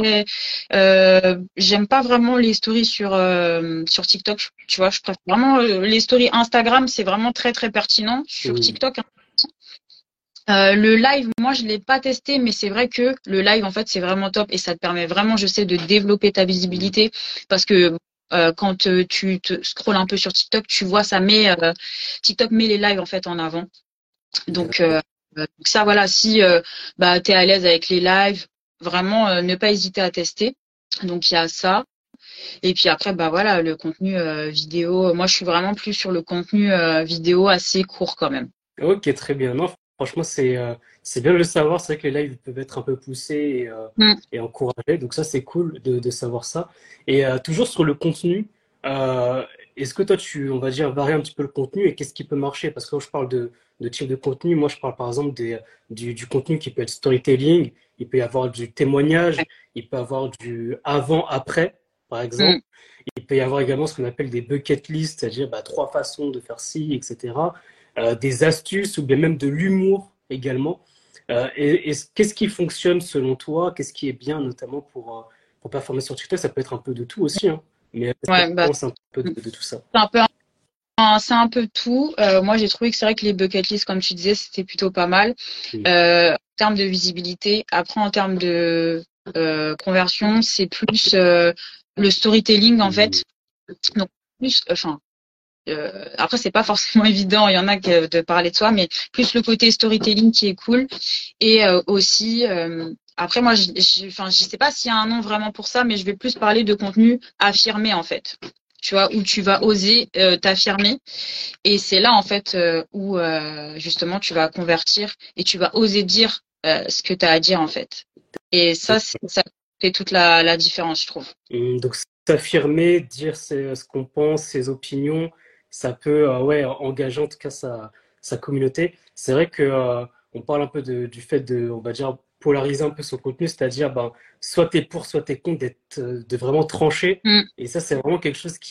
j'aime pas vraiment les stories sur TikTok. Tu vois, je préfère vraiment les stories Instagram, c'est vraiment très pertinent. Sur Mmh. TikTok, hein. Le live, moi, je l'ai pas testé, mais c'est vrai que le live, en fait, c'est vraiment top et ça te permet vraiment, je sais, de développer ta visibilité parce que quand tu te scrolles un peu sur TikTok, tu vois, TikTok met les lives en fait en avant. Donc ça, voilà, si bah t'es à l'aise avec les lives, vraiment ne pas hésiter à tester. Donc il y a ça. Et puis après, bah voilà, le contenu vidéo. Moi, je suis vraiment plus sur le contenu vidéo assez court quand même. Ok, très bien. Non, franchement, c'est bien de le savoir. C'est vrai que les lives peuvent être un peu poussés Mm. et encouragés. Donc ça, c'est cool de savoir ça. Et toujours sur le contenu, euh, est-ce que toi, on va dire, varies un petit peu le contenu et qu'est-ce qui peut marcher? Parce que quand je parle de type de contenu, moi, je parle par exemple du contenu qui peut être storytelling, il peut y avoir du témoignage, il peut y avoir du avant-après, par exemple. Mm. Il peut y avoir également ce qu'on appelle des bucket lists, c'est-à-dire bah, 3 façons de faire ci, etc. Des astuces ou bien même de l'humour également. Qu'est-ce qui fonctionne selon toi? Qu'est-ce qui est bien notamment pour performer sur TikTok? Ça peut être un peu de tout aussi, hein. Mais est-ce que tu Ouais, bah penses un peu mm. de tout ça? c'est un peu c'est un peu tout. Moi, j'ai trouvé que c'est vrai que les bucket lists, comme tu disais, c'était plutôt pas mal. Oui. En termes de visibilité, après en termes de conversion, c'est plus le storytelling en Oui. fait. Donc plus, enfin, après c'est pas forcément évident. Il y en a que de parler de soi, mais plus le côté storytelling qui est cool. Et aussi, après moi, enfin, je sais pas s'il y a un nom vraiment pour ça, mais je vais plus parler de contenu affirmé en fait. Tu vois, où tu vas oser t'affirmer. Et c'est là, en fait, où justement tu vas convertir et tu vas oser dire ce que tu as à dire, en fait. Et ça fait toute la différence, je trouve. Donc s'affirmer, dire ce qu'on pense, ses opinions, ça peut ouais, engager en tout cas sa communauté. C'est vrai que on parle un peu du fait de, on va dire, polariser un peu son contenu, c'est-à-dire ben, soit t'es pour, soit t'es contre, de vraiment trancher. Mm. Et ça, c'est vraiment quelque chose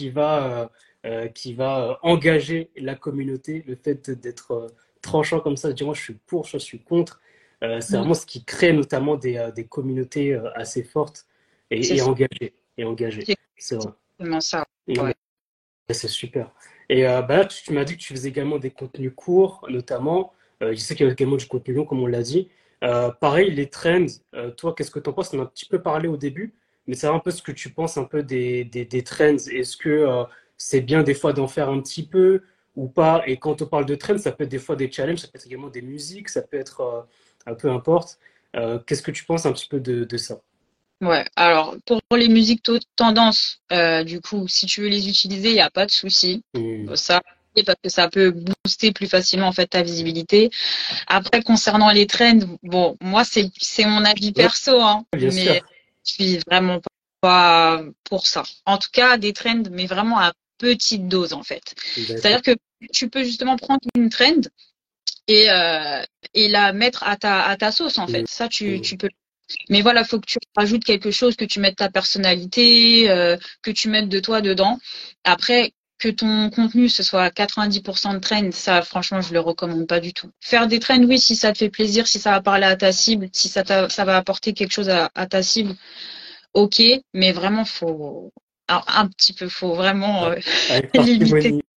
qui va engager la communauté, le fait d'être tranchant comme ça, de dire moi je suis pour, je suis contre. C'est Mm. vraiment ce qui crée notamment des communautés assez fortes C'est et engagées et engagé. c'est C'est vrai. exactement ça. Non, Ouais. mais c'est super. Et bah là, tu m'as dit que tu faisais également des contenus courts, notamment. Je sais qu'il y a également du contenu long, comme on l'a dit. Pareil, les trends, toi, qu'est-ce que tu en penses? On en a un petit peu parlé au début, mais c'est un peu ce que tu penses un peu des trends. Est-ce que c'est bien des fois d'en faire un petit peu ou pas? Et quand on parle de trends, ça peut être des fois des challenges, ça peut être également des musiques, ça peut être un peu importe. Qu'est-ce que tu penses un petit peu de ça? Ouais. Alors, pour les musiques tendance, du coup, si tu veux les utiliser, il n'y a pas de souci. Hmm. Ça, parce que ça peut booster plus facilement en fait ta visibilité. Après, concernant les trends, bon, moi c'est mon avis Ouais, perso, hein, bien sûr. mais je suis vraiment pas pour ça. En tout cas, des trends, mais vraiment à petite dose en fait. D'accord. C'est-à-dire que tu peux justement prendre une trend et et la mettre à ta sauce en Hmm. fait. Ça, Hmm. tu peux. Mais voilà, faut que tu rajoutes quelque chose, que tu mettes ta personnalité, que tu mettes de toi dedans. Après, que ton contenu ce soit à 90% de trend, ça franchement je le recommande pas du tout. Faire des trends, oui, si ça te fait plaisir, si ça va parler à ta cible, si ça va apporter quelque chose à ta cible, ok, mais vraiment alors, un petit peu, faut vraiment Avec limiter. parcimonie.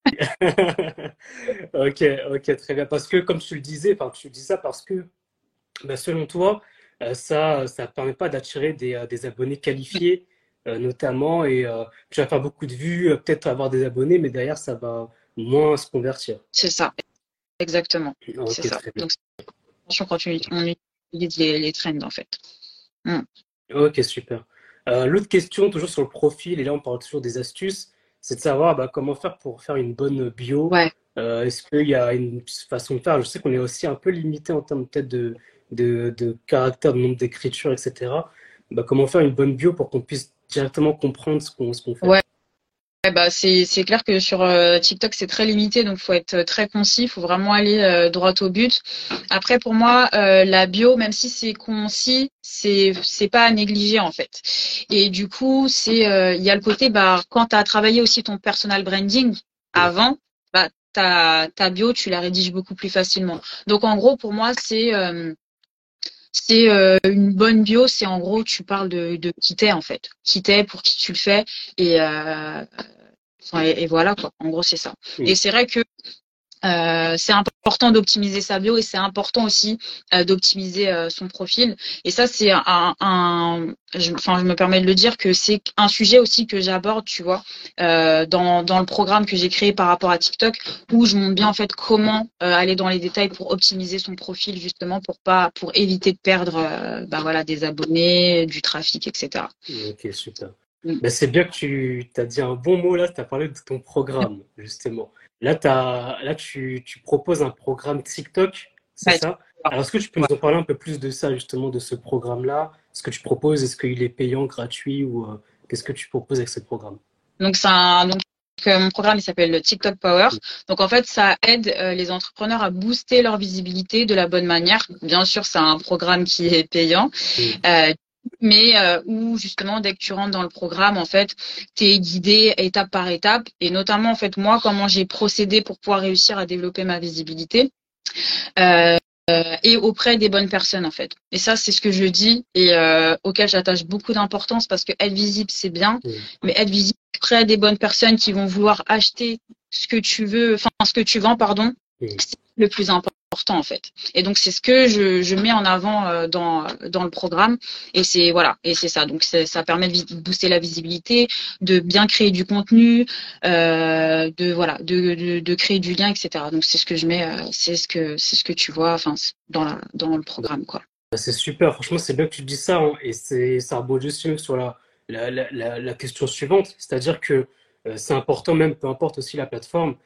Ok, ok, très bien. Parce que, comme tu le disais, enfin, tu dis ça parce que, bah, selon toi, ça permet pas d'attirer des abonnés qualifiés, notamment, et tu vas faire beaucoup de vues, peut-être avoir des abonnés, mais derrière, ça va moins se convertir. C'est ça, exactement, c'est Ok, ça. très bien. Donc attention quand on utilise les trends en fait. Mm. Ok, super. L'autre question, toujours sur le profil, et là on parle toujours des astuces, c'est de savoir bah, comment faire pour faire une bonne bio. Ouais. Est-ce qu'il y a une façon de faire? Je sais qu'on est aussi un peu limité en termes peut-être de caractère, de nombre d'écritures, etc. Bah, comment faire une bonne bio pour qu'on puisse directement comprendre ce qu'on fait. Ouais. Bah c'est clair que sur TikTok c'est très limité, donc faut être très concis, faut vraiment aller droit au but. Après pour moi la bio, même si c'est concis, c'est pas à négliger en fait. Et du coup c'est il y a le côté bah quand tu as travaillé aussi ton personal branding Mm. avant, bah ta bio tu la rédiges beaucoup plus facilement. Donc en gros pour moi c'est une bonne bio, c'est en gros tu parles de qui t'es en fait, qui t'es, pour qui tu le fais et enfin, et voilà quoi. En gros, c'est ça. Mm. Et c'est vrai que c'est important d'optimiser sa bio et c'est important aussi d'optimiser son profil. Et ça, c'est enfin, je me permets de le dire que c'est un sujet aussi que j'aborde, tu vois, dans le programme que j'ai créé par rapport à TikTok, où je montre bien en fait comment aller dans les détails pour optimiser son profil justement pour éviter de perdre bah voilà des abonnés, du trafic, etc. Ok, super. Mm. Ben, c'est bien que tu as dit un bon mot là, tu as parlé de ton programme, justement. Là, tu proposes un programme TikTok, c'est Ouais, ça? Alors, est-ce que tu peux ouais. nous en parler un peu plus de ça, justement, de ce programme-là? Ce que tu proposes, est-ce qu'il est payant, gratuit ou qu'est-ce que tu proposes avec ce programme? Donc, mon programme il s'appelle le TikTok Power. Donc en fait, ça aide les entrepreneurs à booster leur visibilité de la bonne manière. Bien sûr, c'est un programme qui est payant, Mm. euh, mais où justement dès que tu rentres dans le programme, en fait, tu es guidé étape par étape. Et notamment en fait moi, comment j'ai procédé pour pouvoir réussir à développer ma visibilité. Euh, et auprès des bonnes personnes en fait. Et ça, c'est ce que je dis et auquel j'attache beaucoup d'importance parce que être visible, c'est bien, Mm. mais être visible auprès des bonnes personnes qui vont vouloir acheter ce que tu veux, enfin ce que tu vends, pardon, Mm. c'est le plus important en fait. Et donc c'est ce que je mets en avant dans le programme et c'est voilà et c'est ça. Donc ça permet de booster la visibilité, de bien créer du contenu, de voilà de créer du lien, etc. Donc c'est ce que je mets, c'est ce que tu vois, enfin dans le programme quoi. Bah, c'est super, franchement, c'est bien que tu dis ça, hein, et ça rebondit aussi même sur la question suivante, c'est-à-dire que c'est important même, peu importe aussi la plateforme,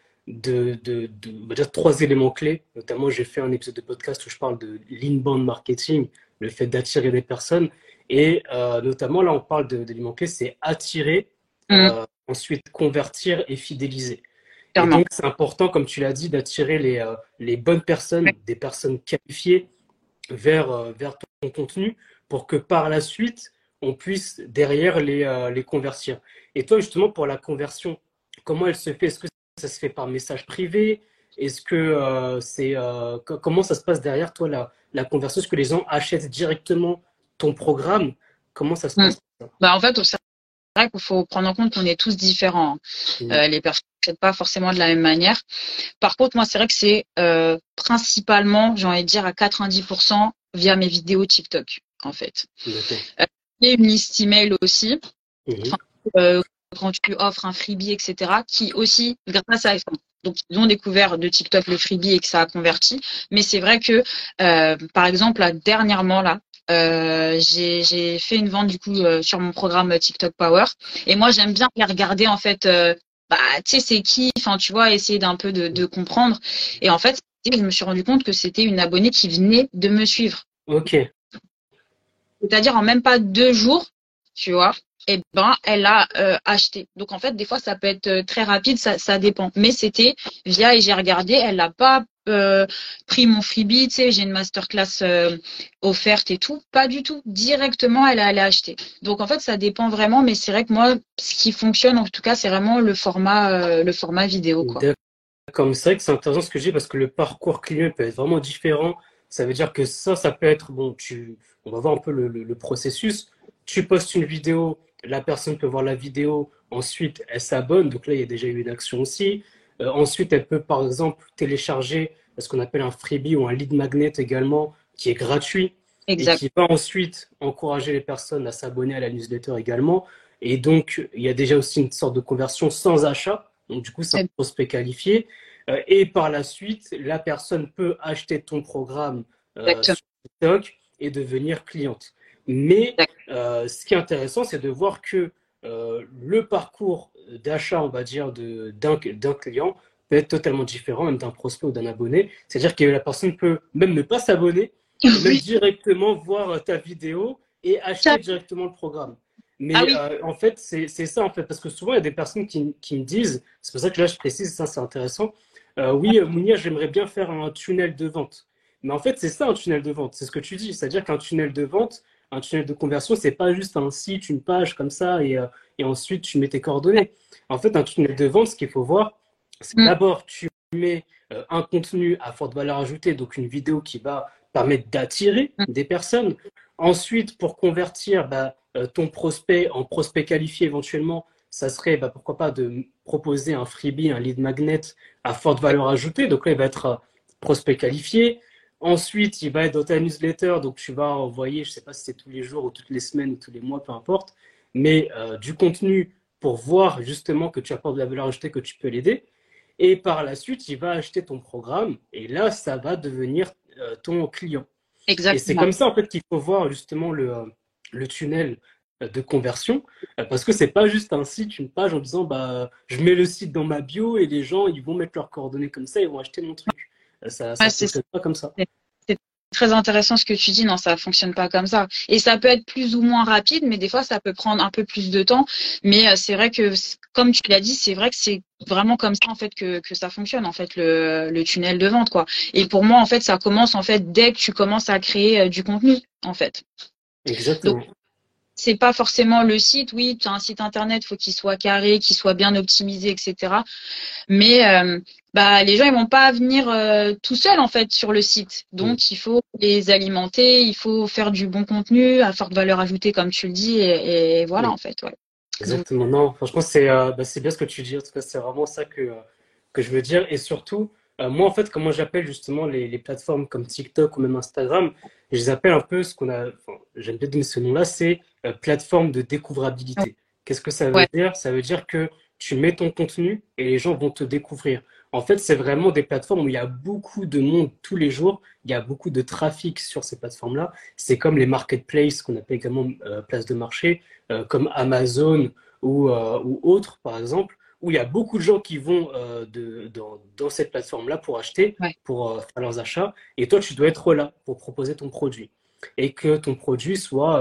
on va dire trois éléments clés. Notamment, j'ai fait un épisode de podcast où je parle de l'inbound marketing, le fait d'attirer des personnes, et notamment là, on parle d'éléments clés, c'est attirer, ensuite convertir et fidéliser. Et Clairement. donc, c'est important, comme tu l'as dit, d'attirer les bonnes personnes, des personnes qualifiées vers ton contenu pour que par la suite, on puisse derrière les convertir. Et toi, justement, pour la conversion, comment elle se fait? Est-ce que ça se fait par message privé? Est-ce que comment ça se passe derrière toi, la conversion? Est-ce que les gens achètent directement ton programme? Comment ça se Mm. passe? Bah en fait, c'est vrai qu'il faut prendre en compte qu'on est tous différents. Mm. Les personnes ne pas forcément de la même manière. Par contre, moi, c'est vrai que c'est principalement, j'ai envie de dire, à 90% via mes vidéos TikTok, en fait. D'accord. Et une liste email aussi, Mhm. enfin, quand tu offres un freebie, etc., qui aussi, grâce à donc ils ont découvert de TikTok le freebie et que ça a converti. Mais c'est vrai que, par exemple, là, dernièrement, là, j'ai fait une vente du coup sur mon programme TikTok Power. Et moi, j'aime bien les regarder en fait. Bah, tu sais, c'est qui, enfin, tu vois, essayer d'un peu de comprendre. Et en fait, je me suis rendu compte que c'était une abonnée qui venait de me suivre. Ok. C'est-à-dire en même pas 2 jours, tu vois, et ben elle a acheté. Donc en fait, des fois, ça peut être très rapide, ça dépend. Mais c'était via et j'ai regardé, elle n'a pas pris mon freebie, tu sais, j'ai une masterclass offerte et tout, pas du tout. Directement, elle est allée acheter. Donc en fait, ça dépend vraiment, mais c'est vrai que moi, ce qui fonctionne en tout cas, c'est vraiment le format vidéo, quoi. D'accord, mais c'est vrai que c'est intéressant ce que j'ai parce que le parcours client peut être vraiment différent. Ça veut dire que ça peut être, bon, on va voir un peu le processus. Tu postes une vidéo, la personne peut voir la vidéo, ensuite elle s'abonne, donc là il y a déjà eu une action aussi. Ensuite, elle peut par exemple télécharger ce qu'on appelle un freebie ou un lead magnet également, qui est gratuit et Exact. qui va ensuite encourager les personnes à s'abonner à la newsletter également. Et donc, il y a déjà aussi une sorte de conversion sans achat. Donc, du coup, c'est un prospect qualifié. Et par la suite, la personne peut acheter ton programme Exactement. sur TikTok et devenir cliente. Mais ce qui est intéressant, c'est de voir que le parcours d'achat, on va dire, d'un client peut être totalement différent, même d'un prospect ou d'un abonné. C'est-à-dire que la personne peut même ne pas s'abonner, et même Oui. directement voir ta vidéo et acheter directement le programme. Ah Mais oui. en fait, c'est ça en fait, parce que souvent il y a des personnes qui me disent, c'est pour ça que là je précise, ça c'est intéressant. Oui, Mounia, j'aimerais bien faire un tunnel de vente. Mais en fait, c'est ça un tunnel de vente, c'est ce que tu dis, c'est-à-dire qu'un tunnel de vente, un tunnel de conversion, c'est pas juste un site, une page comme ça et ensuite tu mets tes coordonnées. En fait, un tunnel de vente, ce qu'il faut voir, c'est Mm. d'abord tu mets un contenu à forte valeur ajoutée, donc une vidéo qui va permettre d'attirer Mm. des personnes. Ensuite, pour convertir ton prospect en prospect qualifié éventuellement, ça serait pourquoi pas de proposer un freebie, un lead magnet à forte valeur ajoutée. Donc là, il va être prospect qualifié. Ensuite, il va être dans ta newsletter, donc tu vas envoyer, je ne sais pas si c'est tous les jours ou toutes les semaines ou tous les mois, peu importe, mais du contenu pour voir justement que tu apportes de la valeur ajoutée, que tu peux l'aider. Et par la suite, il va acheter ton programme et là, ça va devenir ton client. Et c'est Exactement. comme ça en fait qu'il faut voir justement le tunnel de conversion, parce que c'est pas juste un site, une page en disant je mets le site dans ma bio et les gens ils vont mettre leurs coordonnées comme ça, ils vont acheter mon truc. Ouais, Ça fonctionne pas comme ça. c'est très intéressant ce que tu dis. Non, ça fonctionne pas comme ça. Et ça peut être plus ou moins rapide, mais des fois, ça peut prendre un peu plus de temps. Mais c'est vrai que, comme tu l'as dit, c'est vrai que c'est vraiment comme ça en fait que ça fonctionne en fait le tunnel de vente quoi. Et pour moi en fait, ça commence en fait dès que tu commences à créer du contenu en fait. Donc Exactement. c'est pas forcément le site. Oui, tu as un site internet, faut qu'il soit carré, qu'il soit bien optimisé, etc. Mais les gens ils vont pas venir tout seuls en fait sur le site. Mm. Donc il faut les alimenter, il faut faire du bon contenu à forte valeur ajoutée comme tu le dis et voilà Mm. en fait. Ouais. Donc Exactement. Non, franchement, c'est bien ce que tu dis. En tout cas, c'est vraiment ça que je veux dire. Et surtout, moi, en fait, comment j'appelle justement les plateformes comme TikTok ou même Instagram, je les appelle un peu ce qu'on a, enfin, j'aime bien donner ce nom-là, c'est plateforme de découvrabilité. Qu'est-ce que ça veut ouais, dire? Ça veut dire que tu mets ton contenu et les gens vont te découvrir. En fait, c'est vraiment des plateformes où il y a beaucoup de monde tous les jours, il y a beaucoup de trafic sur ces plateformes-là. C'est comme les marketplaces qu'on appelle également places de marché, comme Amazon ou autres, par exemple, où il y a beaucoup de gens qui vont dans cette plateforme-là pour acheter, ouais. pour faire leurs achats, et toi, tu dois être là pour proposer ton produit. Et que ton produit soit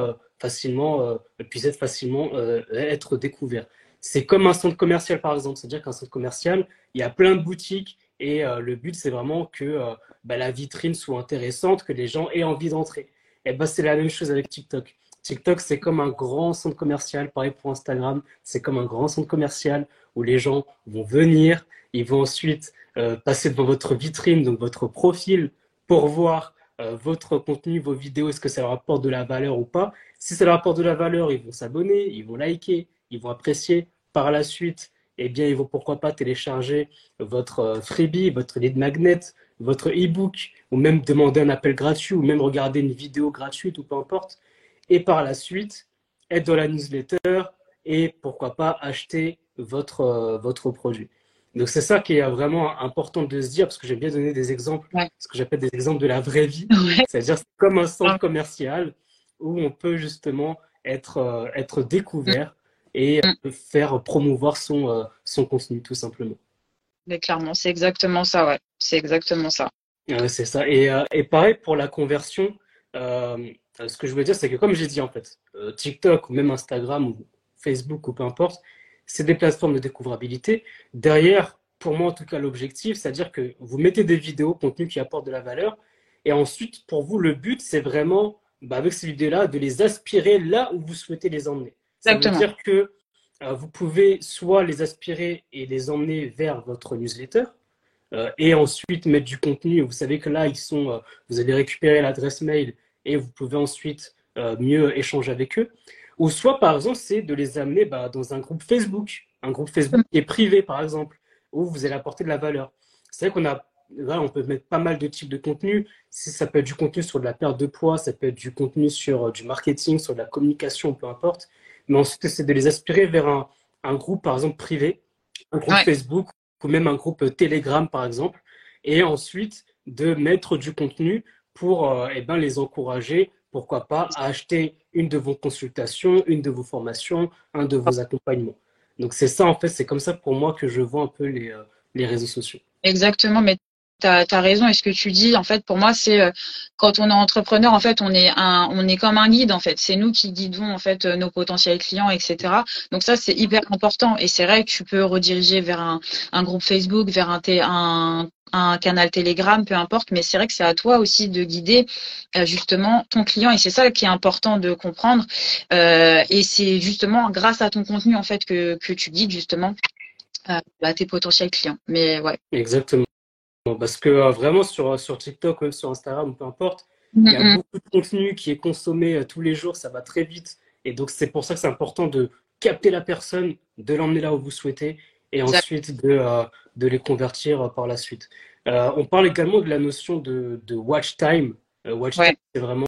puisse être facilement être découvert. C'est comme un centre commercial, par exemple. C'est-à-dire qu'un centre commercial, il y a plein de boutiques, et le but, c'est vraiment que la vitrine soit intéressante, que les gens aient envie d'entrer. Et c'est la même chose avec TikTok. TikTok, c'est comme un grand centre commercial. Pareil pour Instagram, c'est comme un grand centre commercial où les gens vont venir, ils vont ensuite passer devant votre vitrine, donc votre profil, pour voir votre contenu, vos vidéos, est-ce que ça leur apporte de la valeur ou pas. Si ça leur apporte de la valeur, ils vont s'abonner, ils vont liker, ils vont apprécier. Par la suite, eh bien, ils vont pourquoi pas télécharger votre freebie, votre lead magnet, votre e-book, ou même demander un appel gratuit, ou même regarder une vidéo gratuite, ou peu importe. Et par la suite, être dans la newsletter et pourquoi pas acheter votre produit. Donc c'est ça qui est vraiment important de se dire, parce que j'aime bien donner des exemples, Ouais. ce que j'appelle des exemples de la vraie vie. Ouais. C'est-à-dire c'est comme un centre commercial où on peut justement être découvert et Mm. faire promouvoir son contenu, tout simplement. Mais clairement, c'est exactement ça, ouais. C'est exactement ça. C'est ça. Et pareil pour la conversion, ce que je veux dire, c'est que comme j'ai dit en fait, TikTok ou même Instagram ou Facebook ou peu importe, c'est des plateformes de découvrabilité. Derrière, pour moi en tout cas, l'objectif, c'est-à-dire que vous mettez des vidéos, contenu qui apporte de la valeur, et ensuite, pour vous, le but, c'est vraiment, avec ces vidéos-là, de les aspirer là où vous souhaitez les emmener. Ça veut Exactement. dire que vous pouvez soit les aspirer et les emmener vers votre newsletter, et ensuite mettre du contenu. Vous savez que là, vous allez récupérer l'adresse mail et vous pouvez ensuite mieux échanger avec eux. Ou soit, par exemple, c'est de les amener dans un groupe Facebook qui est privé, par exemple, où vous allez apporter de la valeur. C'est vrai là, on peut mettre pas mal de types de contenu. Si ça peut être du contenu sur de la perte de poids, ça peut être du contenu sur du marketing, sur de la communication, peu importe. Mais ensuite, c'est de les aspirer vers un groupe, par exemple, privé, un groupe Ouais. Facebook ou même un groupe Telegram, par exemple, et ensuite de mettre du contenu pour les encourager, pourquoi pas, à acheter une de vos consultations, une de vos formations, un de vos accompagnements. Donc c'est ça, en fait, c'est comme ça pour moi que je vois un peu les réseaux sociaux. Exactement. Mais t'as raison. Et ce que tu dis, en fait, pour moi, c'est quand on est entrepreneur, en fait, on est comme un guide, en fait. C'est nous qui guidons, en fait, nos potentiels clients, etc. Donc ça, c'est hyper important. Et c'est vrai que tu peux rediriger vers un groupe Facebook, vers un canal Telegram, peu importe. Mais c'est vrai que c'est à toi aussi de guider justement ton client. Et c'est ça qui est important de comprendre. Et c'est justement grâce à ton contenu, en fait, que tu guides justement tes potentiels clients. Mais ouais. Exactement. Parce que vraiment sur TikTok, même sur Instagram, peu importe, il y a Mm, beaucoup de contenu qui est consommé tous les jours, ça va très vite. Et donc c'est pour ça que c'est important de capter la personne, de l'emmener là où vous souhaitez, et exact. ensuite de les convertir par la suite. On parle également de la notion de watch time. Watch time, Ouais. c'est vraiment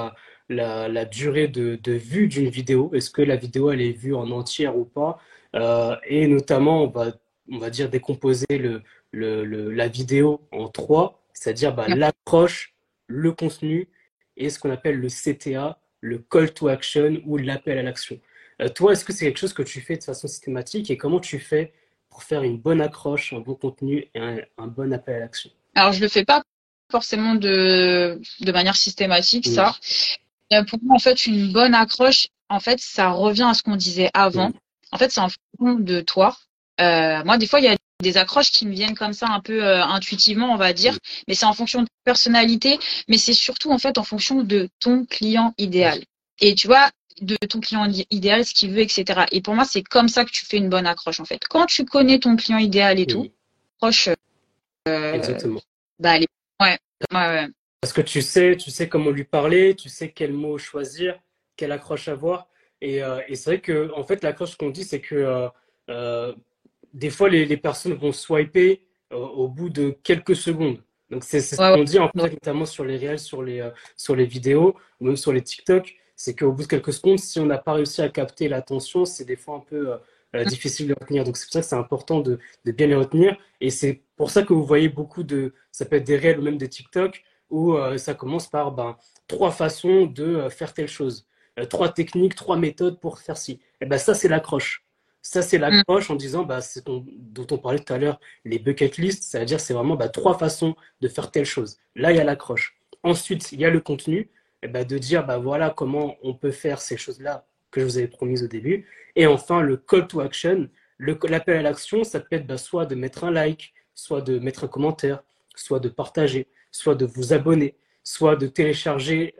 la durée de vue d'une vidéo. Est-ce que la vidéo elle est vue en entière ou pas? Et notamment, on va dire décomposer la vidéo en trois, c'est-à-dire l'accroche, le contenu et ce qu'on appelle le CTA, le call to action ou l'appel à l'action. Toi, est-ce que c'est quelque chose que tu fais de façon systématique et comment tu fais pour faire une bonne accroche, un bon contenu et un bon appel à l'action? Alors, je le fais pas forcément de manière systématique, Mm, ça. Pour moi, en fait, une bonne accroche, en fait, ça revient à ce qu'on disait avant. mm, En fait, c'est en fonction de toi. Moi, des fois, il y a des accroches qui me viennent comme ça, un peu intuitivement, on va mm, dire, mais c'est en fonction de ta personnalité, mais c'est surtout, en fait, en fonction de ton client idéal. Et tu vois, de ton client idéal, ce qu'il veut, etc. Et pour moi, c'est comme ça que tu fais une bonne accroche, en fait. Quand tu connais ton client idéal et tout, mm, accroche, exactement. allez. Ouais, ouais, ouais. Parce que tu sais comment lui parler, tu sais quel mot choisir, quelle accroche avoir. Et c'est vrai que, en fait, l'accroche qu'on dit, c'est que euh, des fois, les personnes vont swiper au bout de quelques secondes. Donc, c'est ce Ouais, qu'on dit, en ouais. fait, notamment sur les réels, sur les vidéos, ou même sur les TikTok. C'est qu'au bout de quelques secondes, si on n'a pas réussi à capter l'attention, c'est des fois un peu difficile de retenir. Donc, c'est pour ça que c'est important de bien les retenir. Et c'est pour ça que vous voyez beaucoup ça peut être des réels ou même des TikTok, où ça commence par trois façons de faire telle chose. Trois techniques, trois méthodes pour faire ci. Et ben ça, c'est l'accroche. Ça, c'est Mm. l'accroche en disant, c'est dont on parlait tout à l'heure, les bucket lists, c'est-à-dire c'est vraiment trois façons de faire telle chose. Là, il y a l'accroche. Ensuite, il y a le contenu, et de dire, voilà comment on peut faire ces choses-là que je vous avais promises au début. Et enfin, le call to action, l'appel à l'action, ça peut être soit de mettre un like, soit de mettre un commentaire, soit de partager, soit de vous abonner, soit de télécharger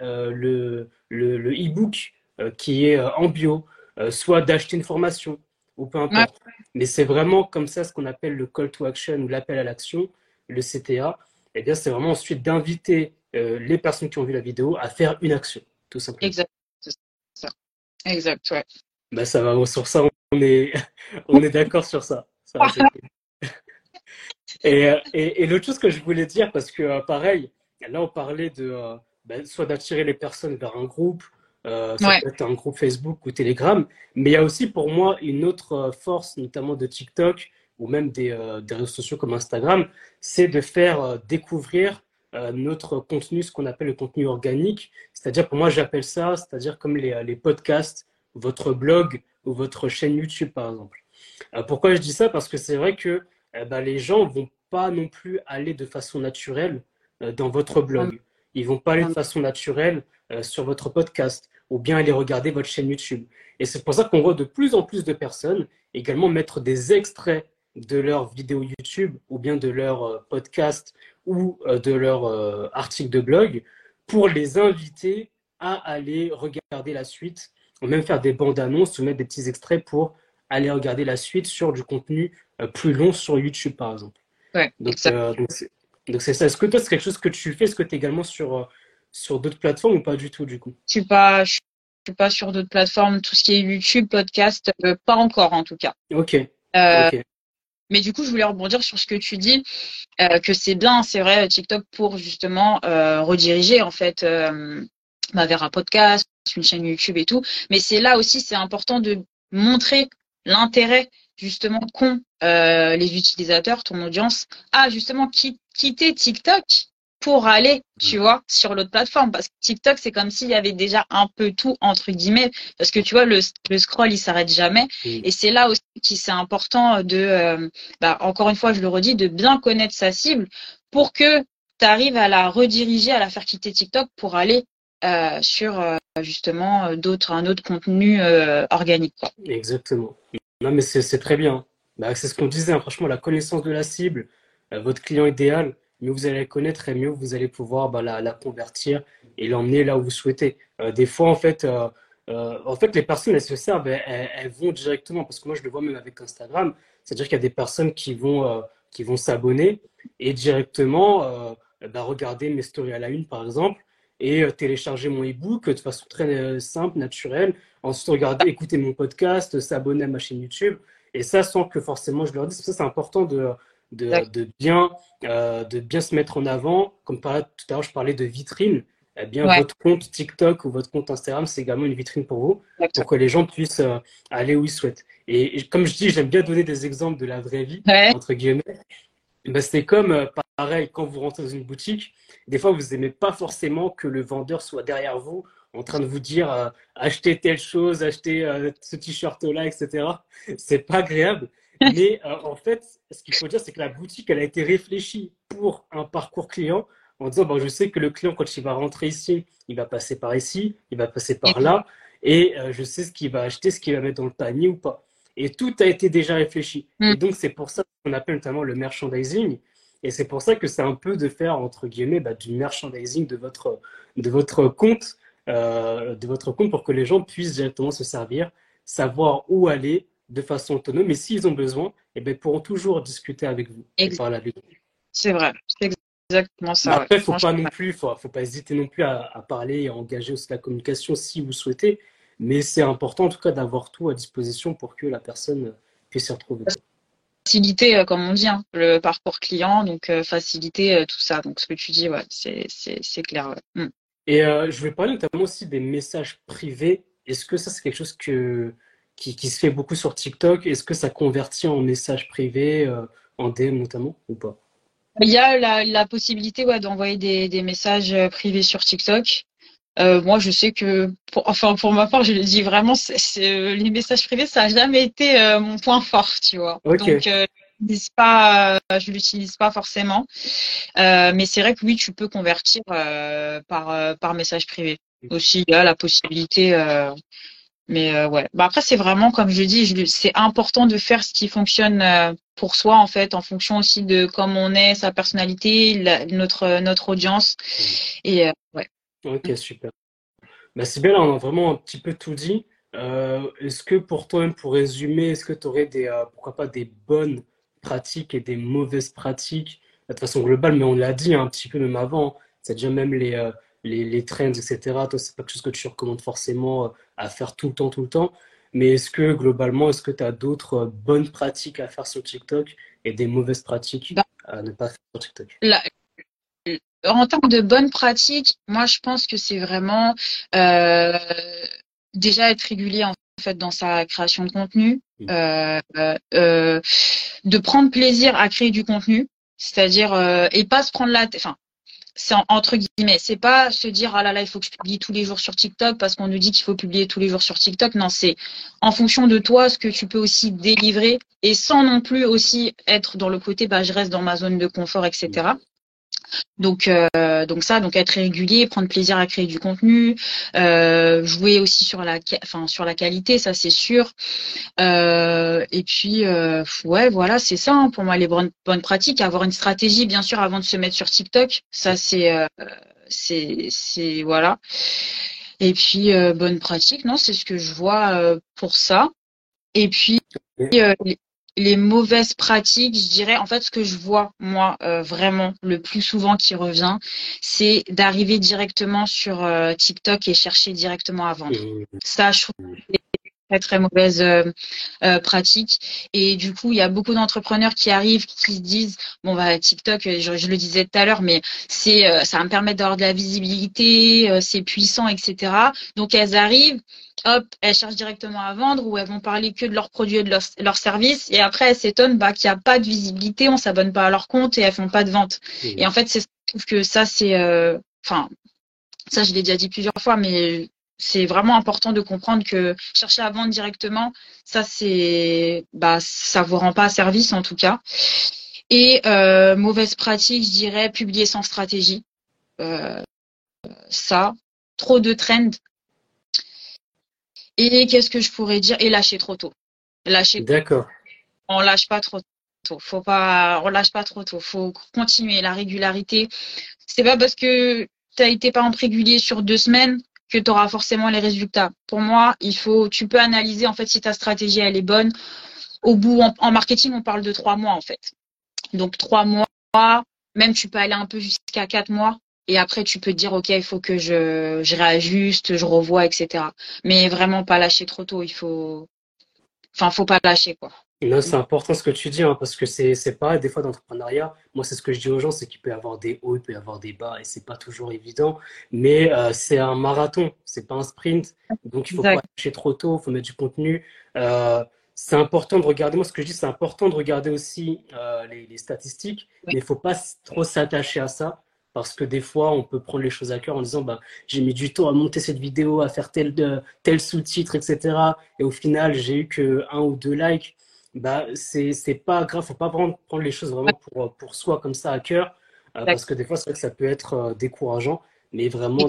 le e-book qui est en bio, soit d'acheter une formation ou peu Ouais. importe. Mais c'est vraiment comme ça ce qu'on appelle le call to action ou l'appel à l'action, le CTA. Et bien, c'est vraiment ensuite d'inviter les personnes qui ont vu la vidéo à faire une action, tout simplement. Exact. C'est ça. Exact, ouais. Ça va, sur ça, on est, on est d'accord sur ça. Ça va, c'est cool. Et l'autre chose que je voulais dire, parce que pareil, là on parlait soit d'attirer les personnes vers un groupe, ça Ouais. peut être un groupe Facebook ou Telegram, mais il y a aussi pour moi une autre force, notamment de TikTok ou même des réseaux sociaux comme Instagram, c'est de faire découvrir notre contenu, ce qu'on appelle le contenu organique. C'est-à-dire, pour moi, j'appelle ça, c'est-à-dire comme les podcasts, votre blog ou votre chaîne YouTube, par exemple. Pourquoi je dis ça? Parce que c'est vrai que les gens vont pas non plus aller de façon naturelle dans votre Non, blog. Ils vont pas aller de non. façon naturelle sur votre podcast ou bien aller regarder votre chaîne YouTube. Et c'est pour ça qu'on voit de plus en plus de personnes également mettre des extraits de leurs vidéos YouTube ou bien de leur podcast ou de leur article de blog pour les inviter à aller regarder la suite ou même faire des bandes annonces ou mettre des petits extraits pour aller regarder la suite sur du contenu plus long sur YouTube, par exemple. Ouais, Donc, exact. c'est ça. Est-ce que toi, c'est quelque chose que tu fais? Est-ce que tu es également sur d'autres plateformes ou pas du tout, du coup? Je suis pas sur d'autres plateformes, tout ce qui est YouTube, podcast, pas encore en tout cas. Ok, Euh, ok. mais du coup, je voulais rebondir sur ce que tu dis, que c'est bien, c'est vrai, TikTok pour justement rediriger en fait vers un podcast, une chaîne YouTube et tout. Mais c'est là aussi, c'est important de montrer l'intérêt justement qu'ont les utilisateurs, ton audience, à justement quitter TikTok pour aller, tu vois, sur l'autre plateforme. Parce que TikTok, c'est comme s'il y avait déjà un peu tout, entre guillemets. Parce que tu vois, le scroll, il s'arrête jamais. Mm. Et c'est là aussi que c'est important de, encore une fois, je le redis, de bien connaître sa cible pour que tu arrives à la rediriger, à la faire quitter TikTok pour aller sur justement un autre contenu organique, quoi. Exactement. Non, mais c'est très bien. Bah, c'est ce qu'on disait, hein, franchement, la connaissance de la cible, votre client idéal, mieux vous allez la connaître et mieux vous allez pouvoir bah, la convertir et l'emmener là où vous souhaitez. Des fois, en fait, les personnes, elles se servent, elles vont directement, parce que moi, je le vois même avec Instagram, c'est-à-dire qu'il y a des personnes qui vont s'abonner et directement bah, regarder mes stories à la une, par exemple, et télécharger mon e-book de façon très simple, naturelle. Ensuite, regarder, écouter mon podcast, s'abonner à ma chaîne YouTube. Et ça, sans que forcément je leur dise. Ça, c'est important Exact- de bien se mettre en avant. Comme tout à l'heure, je parlais de vitrine. Eh bien, Ouais, votre compte TikTok ou votre compte Instagram, c'est également une vitrine pour vous, pour exact. que les gens puissent aller où ils souhaitent. Et comme je dis, j'aime bien donner des exemples de la vraie vie, Ouais, entre guillemets. Ben, c'est comme, pareil, quand vous rentrez dans une boutique, des fois, vous n'aimez pas forcément que le vendeur soit derrière vous, en train de vous dire achetez telle chose, achetez ce t-shirt-là, etc. C'est pas agréable. Mais en fait, ce qu'il faut dire, c'est que la boutique, elle a été réfléchie pour un parcours client, en disant, bon, je sais que le client, quand il va rentrer ici, il va passer par ici, il va passer par là, et je sais ce qu'il va acheter, ce qu'il va mettre dans le panier ou pas. Et tout a été déjà réfléchi. mm, Et donc, c'est pour ça qu'on appelle notamment le merchandising. Et c'est pour ça que c'est un peu de faire, entre guillemets, bah, du merchandising de votre compte, de votre compte pour que les gens puissent directement se servir, savoir où aller de façon autonome. Et s'ils ont besoin, eh ben, ils pourront toujours discuter avec vous et ex- parler avec vous. c'est vrai, c'est exactement Mais ça, ouais. après, faut pas Franchement, non ouais. plus, faut pas hésiter non plus à parler et à engager aussi la communication si vous souhaitez. Mais c'est important en tout cas d'avoir tout à disposition pour que la personne puisse s'y retrouver. Faciliter, comme on dit, hein, le parcours client, donc faciliter tout ça. Donc ce que tu dis, ouais, c'est clair. Ouais. Mm. Et je vais parler notamment aussi des messages privés. Est-ce que ça, c'est quelque chose qui se fait beaucoup sur TikTok? Est-ce que ça convertit en messages privés, en DM notamment, ou pas? Il y a la possibilité, ouais, d'envoyer des messages privés sur TikTok. Moi, je sais que, pour ma part, je le dis vraiment, les messages privés, ça a jamais été mon point fort, tu vois. Ok. Donc, je l'utilise pas forcément. Mais c'est vrai que oui, tu peux convertir par message privé. Aussi, il y a la possibilité. Mais ouais. Bah après, c'est vraiment, comme je dis, c'est important de faire ce qui fonctionne pour soi, en fait, en fonction aussi de comment on est, sa personnalité, notre audience. Et ouais. Ok, super. Bah, c'est bien, là, on a vraiment un petit peu tout dit. Est-ce que pour toi, même pour résumer, est-ce que tu aurais pourquoi pas des bonnes pratiques et des mauvaises pratiques de façon globale, mais on l'a dit un petit peu même avant, c'est déjà même les trends, etc. Toi, c'est pas quelque chose que tu recommandes forcément à faire tout le temps. Mais est-ce que globalement, est-ce que tu as d'autres bonnes pratiques à faire sur TikTok et des mauvaises pratiques Bah, à ne pas faire sur TikTok? la- en termes de bonnes pratiques, moi, je pense que c'est vraiment euh, déjà être régulier en fait dans sa création de contenu, de prendre plaisir à créer du contenu, c'est-à-dire et pas se prendre la tête. Enfin, c'est entre guillemets, c'est pas se dire ah là là il faut que je publie tous les jours sur TikTok parce qu'on nous dit qu'il faut publier tous les jours sur TikTok. Non, c'est en fonction de toi ce que tu peux aussi délivrer et sans non plus aussi être dans le côté bah je reste dans ma zone de confort, etc. Donc être régulier, prendre plaisir à créer du contenu, jouer aussi sur sur la qualité, ça c'est sûr. Et puis ouais, voilà, c'est ça hein, pour moi les bonnes pratiques. Avoir une stratégie, bien sûr, avant de se mettre sur TikTok, ça c'est voilà. Et puis bonne pratique, non, c'est ce que je vois pour ça. Et puis les mauvaises pratiques, je dirais, en fait, ce que je vois, moi, vraiment, le plus souvent qui revient, c'est d'arriver directement sur TikTok et chercher directement à vendre. Ça, je trouve très très mauvaise pratique. Et du coup, il y a beaucoup d'entrepreneurs qui arrivent, qui se disent, bon bah TikTok, je le disais tout à l'heure, mais ça va me permettre d'avoir de la visibilité, c'est puissant, etc. Donc elles arrivent, hop, elles cherchent directement à vendre ou elles vont parler que de leurs produits et de leurs services. Et après, elles s'étonnent bah, qu'il n'y a pas de visibilité, on s'abonne pas à leur compte et elles font pas de vente. Et en fait, je trouve que ça, enfin, ça, je l'ai déjà dit plusieurs fois, mais c'est vraiment important de comprendre que chercher à vendre directement, ça vous rend pas service en tout cas. Et mauvaise pratique, je dirais publier sans stratégie. Euh, Ça, trop de trends. Et qu'est-ce que je pourrais dire? Et lâcher trop tôt. Lâcher, D'accord. on lâche pas trop tôt. On lâche pas trop tôt. Faut continuer la régularité. C'est pas parce que t'as été par exemple régulier sur 2 semaines que tu auras forcément les résultats. Pour moi, tu peux analyser en fait si ta stratégie elle est bonne. Au bout, en marketing, on parle de 3 mois en fait. Donc 3 mois, même tu peux aller un peu jusqu'à 4 mois. Et après, tu peux te dire, OK, il faut que je réajuste, je revois, etc. Mais vraiment pas lâcher trop tôt. Faut pas lâcher, quoi. Là, c'est important ce que tu dis, hein, parce que c'est pareil, des fois, d'entrepreneuriat. Moi, c'est ce que je dis aux gens, c'est qu'il peut y avoir des hauts, il peut y avoir des bas, et c'est pas toujours évident. Mais c'est un marathon, c'est pas un sprint. Donc, il faut pas Exact. lâcher trop tôt, il faut mettre du contenu. C'est important de regarder, moi, ce que je dis, c'est important de regarder aussi les statistiques, Ouais. mais il faut pas trop s'attacher à ça. Parce que des fois, on peut prendre les choses à cœur en disant, bah, j'ai mis du temps à monter cette vidéo, à faire tel sous-titre, etc. Et au final, j'ai eu que 1 ou 2 likes. Bah, c'est pas grave, faut pas prendre les choses vraiment pour soi comme ça à cœur, parce que des fois, c'est vrai que ça peut être décourageant, mais vraiment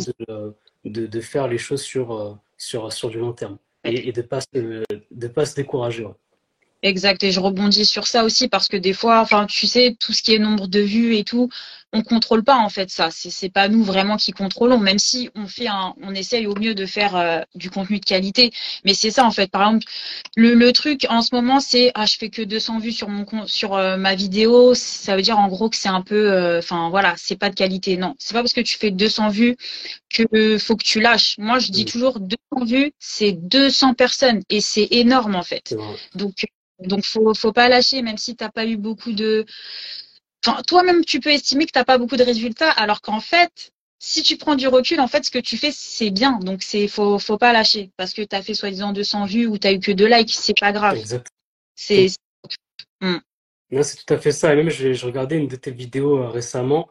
de faire les choses sur du long terme et de pas se décourager. Ouais. Exact, et je rebondis sur ça aussi parce que des fois, enfin, tu sais, tout ce qui est nombre de vues et tout, on contrôle pas en fait ça. C'est pas nous vraiment qui contrôlons, même si on essaye au mieux de faire du contenu de qualité. Mais c'est ça en fait. Par exemple, le truc en ce moment, c'est je fais que 200 vues sur ma vidéo. Ça veut dire en gros que c'est un peu, enfin voilà, c'est pas de qualité. Non, c'est pas parce que tu fais 200 vues que faut que tu lâches. Moi, je dis Mm. toujours 200 vues, c'est 200 personnes et c'est énorme en fait. C'est vrai. Donc faut pas lâcher, même si t'as pas eu beaucoup de. Enfin, toi-même, tu peux estimer que t'as pas beaucoup de résultats, alors qu'en fait, si tu prends du recul, en fait, ce que tu fais, c'est bien. Donc faut pas lâcher parce que t'as fait soi-disant 200 vues ou t'as eu que 2 likes, c'est pas grave. Exactement. C'est. Hmm. Non, c'est tout à fait ça. Et même, je regardais une de tes vidéos récemment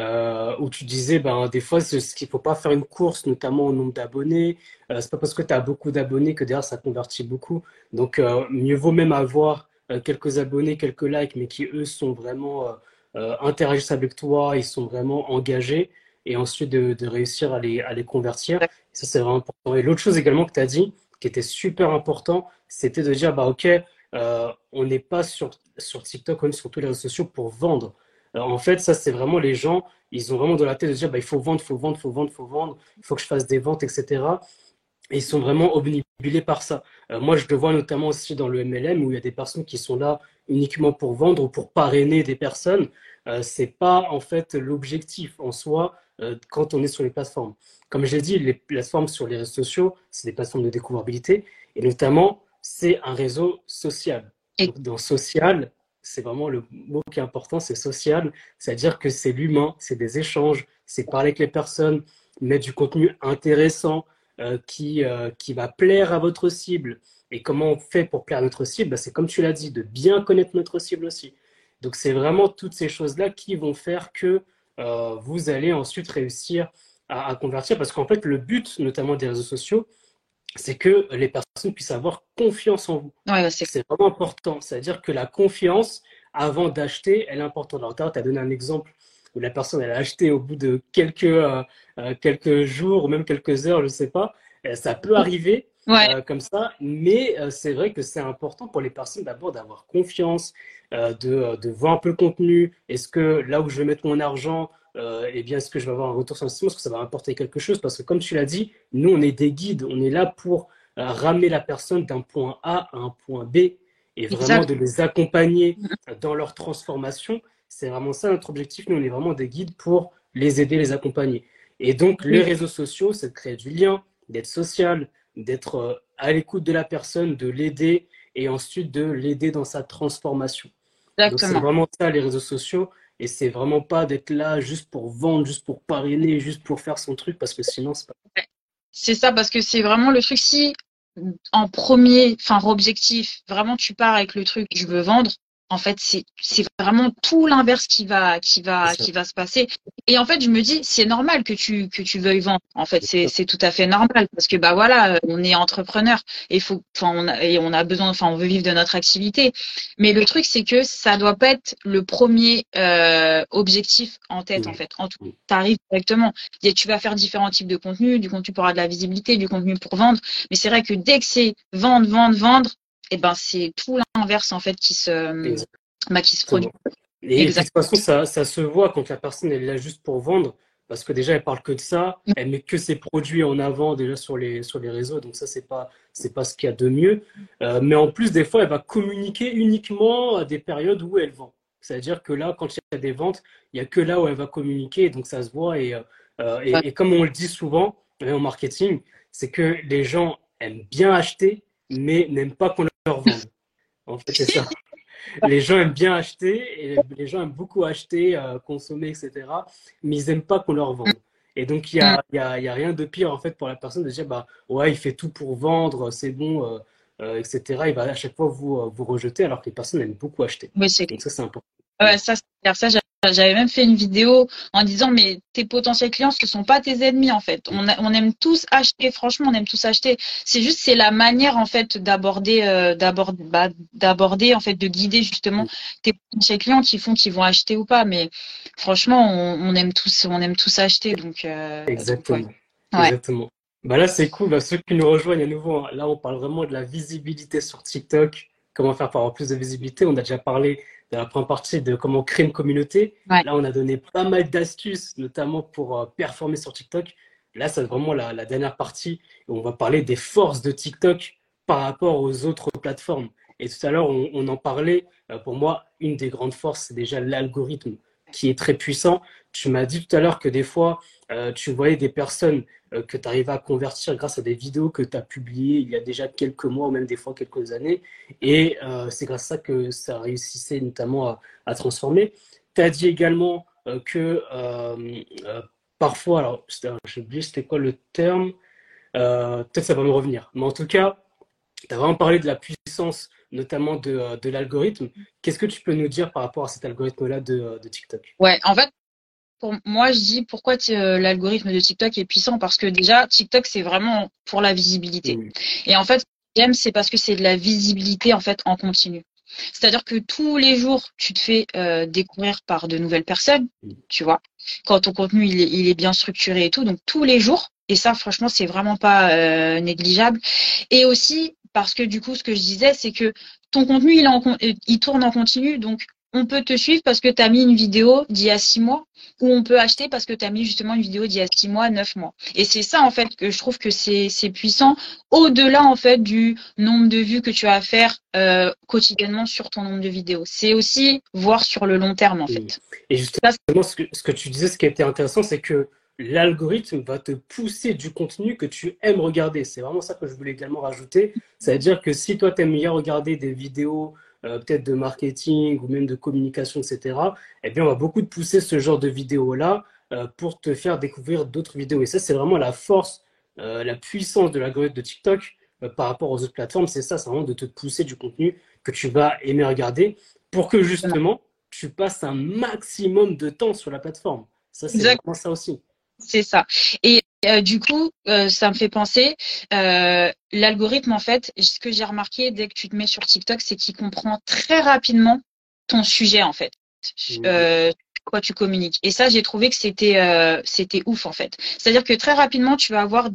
où tu disais, ben, des fois, c'est ce qu'il faut pas faire une course, notamment au nombre d'abonnés. C'est pas parce que tu as beaucoup d'abonnés que derrière ça convertit beaucoup. Donc, mieux vaut même avoir quelques abonnés, quelques likes, mais qui eux sont vraiment interagissent avec toi, ils sont vraiment engagés, et ensuite de réussir à les convertir. Ça, c'est vraiment important. Et l'autre chose également que tu as dit, qui était super important, c'était de dire, bah, OK, on n'est pas sur TikTok comme sur tous les réseaux sociaux pour vendre. Alors, en fait, ça, c'est vraiment les gens, ils ont vraiment dans la tête de dire, bah, il faut vendre, il faut vendre, il faut vendre, il faut vendre, il faut que je fasse des ventes, etc. Et ils sont vraiment obnubilés par ça. Moi, je le vois notamment aussi dans le MLM où il y a des personnes qui sont là uniquement pour vendre ou pour parrainer des personnes. C'est pas en fait l'objectif en soi quand on est sur les plateformes. Comme je l'ai dit, les plateformes sur les réseaux sociaux, c'est des plateformes de découvrabilité et notamment, c'est un réseau social. Et Donc, dans social, c'est vraiment le mot qui est important, c'est social, c'est-à-dire que c'est l'humain, c'est des échanges, c'est parler avec les personnes, mettre du contenu intéressant, qui va plaire à votre cible. Et comment on fait pour plaire à notre cible? Bah, c'est comme tu l'as dit, de bien connaître notre cible aussi. Donc c'est vraiment toutes ces choses-là qui vont faire que vous allez ensuite réussir à convertir. Parce qu'en fait, le but, notamment des réseaux sociaux, c'est que les personnes puissent avoir confiance en vous. ouais, ouais, c'est C'est vraiment important. C'est-à-dire que la confiance, avant d'acheter, elle est importante. Alors, tu as donné un exemple où la personne, elle a acheté au bout de quelques jours ou même quelques heures, je ne sais pas. Ça peut arriver ouais, comme ça, mais c'est vrai que c'est important pour les personnes d'abord d'avoir confiance, de voir un peu le contenu. Est-ce que là où je vais mettre mon argent, eh bien, est-ce que je vais avoir un retour sur investissement? Est-ce que ça va m'apporter quelque chose? Parce que comme tu l'as dit, nous, on est des guides. On est là pour ramener la personne d'un point A à un point B et vraiment exact. de les accompagner dans leur transformation. C'est vraiment ça notre objectif. Nous, on est vraiment des guides pour les aider, les accompagner. Et donc, les Oui, réseaux sociaux, c'est de créer du lien, d'être social, d'être à l'écoute de la personne, de l'aider et ensuite de l'aider dans sa transformation. Donc, c'est exactement. vraiment ça, les réseaux sociaux. Et c'est vraiment pas d'être là juste pour vendre, juste pour parrainer, juste pour faire son truc, parce que sinon, c'est pas. C'est ça, parce que c'est vraiment le truc. Si en premier, enfin, objectif, vraiment, tu pars avec le truc, je veux vendre. en fait, c'est vraiment tout l'inverse C'est ça. qui va se passer. Et en fait, je me dis, c'est normal que tu veuilles vendre. En fait, c'est tout à fait normal parce que bah voilà, on est entrepreneur et faut, enfin, on a besoin, enfin, on veut vivre de notre activité. Mais le truc, c'est que ça doit pas être le premier objectif en tête, en Mm. fait. En tout, Mm. t'arrives directement. Tu vas faire différents types de contenus, du contenu pour avoir de la visibilité, du contenu pour vendre. Mais c'est vrai que dès que c'est vendre, vendre, vendre, et ben c'est tout l'inverse en fait qui se produit. Exactement. Et puis de Exact. toute façon, ça se voit quand la personne elle est là juste pour vendre, parce que déjà elle parle que de ça, elle met que ses produits en avant déjà sur les réseaux, donc ça c'est pas ce qu'il y a de mieux. Mais en plus des fois elle va communiquer uniquement à des périodes où elle vend. C'est-à-dire que là, quand il y a des ventes, il y a que là où elle va communiquer, donc ça se voit. Ouais. Et comme on le dit souvent en marketing, c'est que les gens aiment bien acheter, mais n'aiment pas qu'on leur vende. En fait, c'est ça. Les gens aiment bien acheter et les gens aiment beaucoup acheter, consommer, etc. Mais ils n'aiment pas qu'on leur vende. Et donc, Mm. il y a rien de pire en fait pour la personne de dire bah ouais, il fait tout pour vendre, c'est bon, etc. Il va à chaque fois vous rejeter alors que les personnes aiment beaucoup acheter. Oui, c'est Donc ça, c'est important. ouais, ça, c'est clair. Ça, j'avais même fait une vidéo en disant, mais tes potentiels clients, ce ne sont pas tes ennemis, en fait. On aime tous acheter, franchement, on aime tous acheter. C'est juste, c'est la manière, en fait, d'aborder, en fait, de guider, justement, tes potentiels clients qui font qu'ils vont acheter ou pas. Mais franchement, on aime tous acheter. Donc ouais. Exactement. Ouais. Exactement. Bah là, c'est cool. Bah, ceux qui nous rejoignent à nouveau, hein, là, on parle vraiment de la visibilité sur TikTok. Comment faire pour avoir plus de visibilité. On a déjà parlé de la première partie de comment créer une communauté. Ouais. Là, on a donné pas mal d'astuces, notamment pour performer sur TikTok. Là, c'est vraiment la dernière partie où on va parler des forces de TikTok par rapport aux autres plateformes. Et tout à l'heure, on en parlait. Pour moi, une des grandes forces, c'est déjà l'algorithme qui est très puissant. Tu m'as dit tout à l'heure que des fois, tu voyais des personnes que tu arrivais à convertir grâce à des vidéos que tu as publiées il y a déjà quelques mois ou même des fois quelques années. Et c'est grâce à ça que ça réussissait notamment à transformer. Tu as dit également que parfois, alors j'ai oublié c'était quoi le terme, peut-être ça va me revenir. Mais en tout cas, tu as vraiment parlé de la puissance notamment de l'algorithme. Qu'est-ce que tu peux nous dire par rapport à cet algorithme-là de TikTok? Ouais. En fait, pour moi, je dis pourquoi l'algorithme de TikTok est puissant parce que déjà, TikTok, c'est vraiment pour la visibilité. Mm. Et en fait, ce que j'aime, c'est parce que c'est de la visibilité en fait en continu. C'est-à-dire que tous les jours, tu te fais découvrir par de nouvelles personnes, tu vois. Quand ton contenu il est bien structuré et tout, donc tous les jours. Et ça, franchement, c'est vraiment pas négligeable. Et aussi parce que du coup, ce que je disais, c'est que ton contenu il tourne en continu, donc on peut te suivre parce que tu as mis une vidéo d'il y a 6 mois ou on peut acheter parce que tu as mis justement une vidéo d'il y a 6 mois, 9 mois. Et c'est ça, en fait, que je trouve que c'est puissant au-delà, en fait, du nombre de vues que tu as à faire quotidiennement sur ton nombre de vidéos. C'est aussi voir sur le long terme, en Mm. fait. Et Ça, justement, ce que tu disais, ce qui a été intéressant, c'est que l'algorithme va te pousser du contenu que tu aimes regarder. C'est vraiment ça que je voulais également rajouter. C'est-à-dire que si toi, tu aimes bien regarder des vidéos, peut-être de marketing ou même de communication, etc., eh bien, on va beaucoup te pousser ce genre de vidéos-là pour te faire découvrir d'autres vidéos. Et ça, c'est vraiment la force, la puissance de l'algorithme de TikTok par rapport aux autres plateformes. C'est ça, c'est vraiment de te pousser du contenu que tu vas aimer regarder pour que justement, tu passes un maximum de temps sur la plateforme. Ça, c'est exact, vraiment ça aussi. c'est ça. Et du coup, ça me fait penser, l'algorithme, en fait, ce que j'ai remarqué dès que tu te mets sur TikTok, c'est qu'il comprend très rapidement ton sujet, en fait. Mhm. Euh, quoi tu communiques. Et ça, j'ai trouvé que c'était ouf en fait. C'est-à-dire que très rapidement, tu vas avoir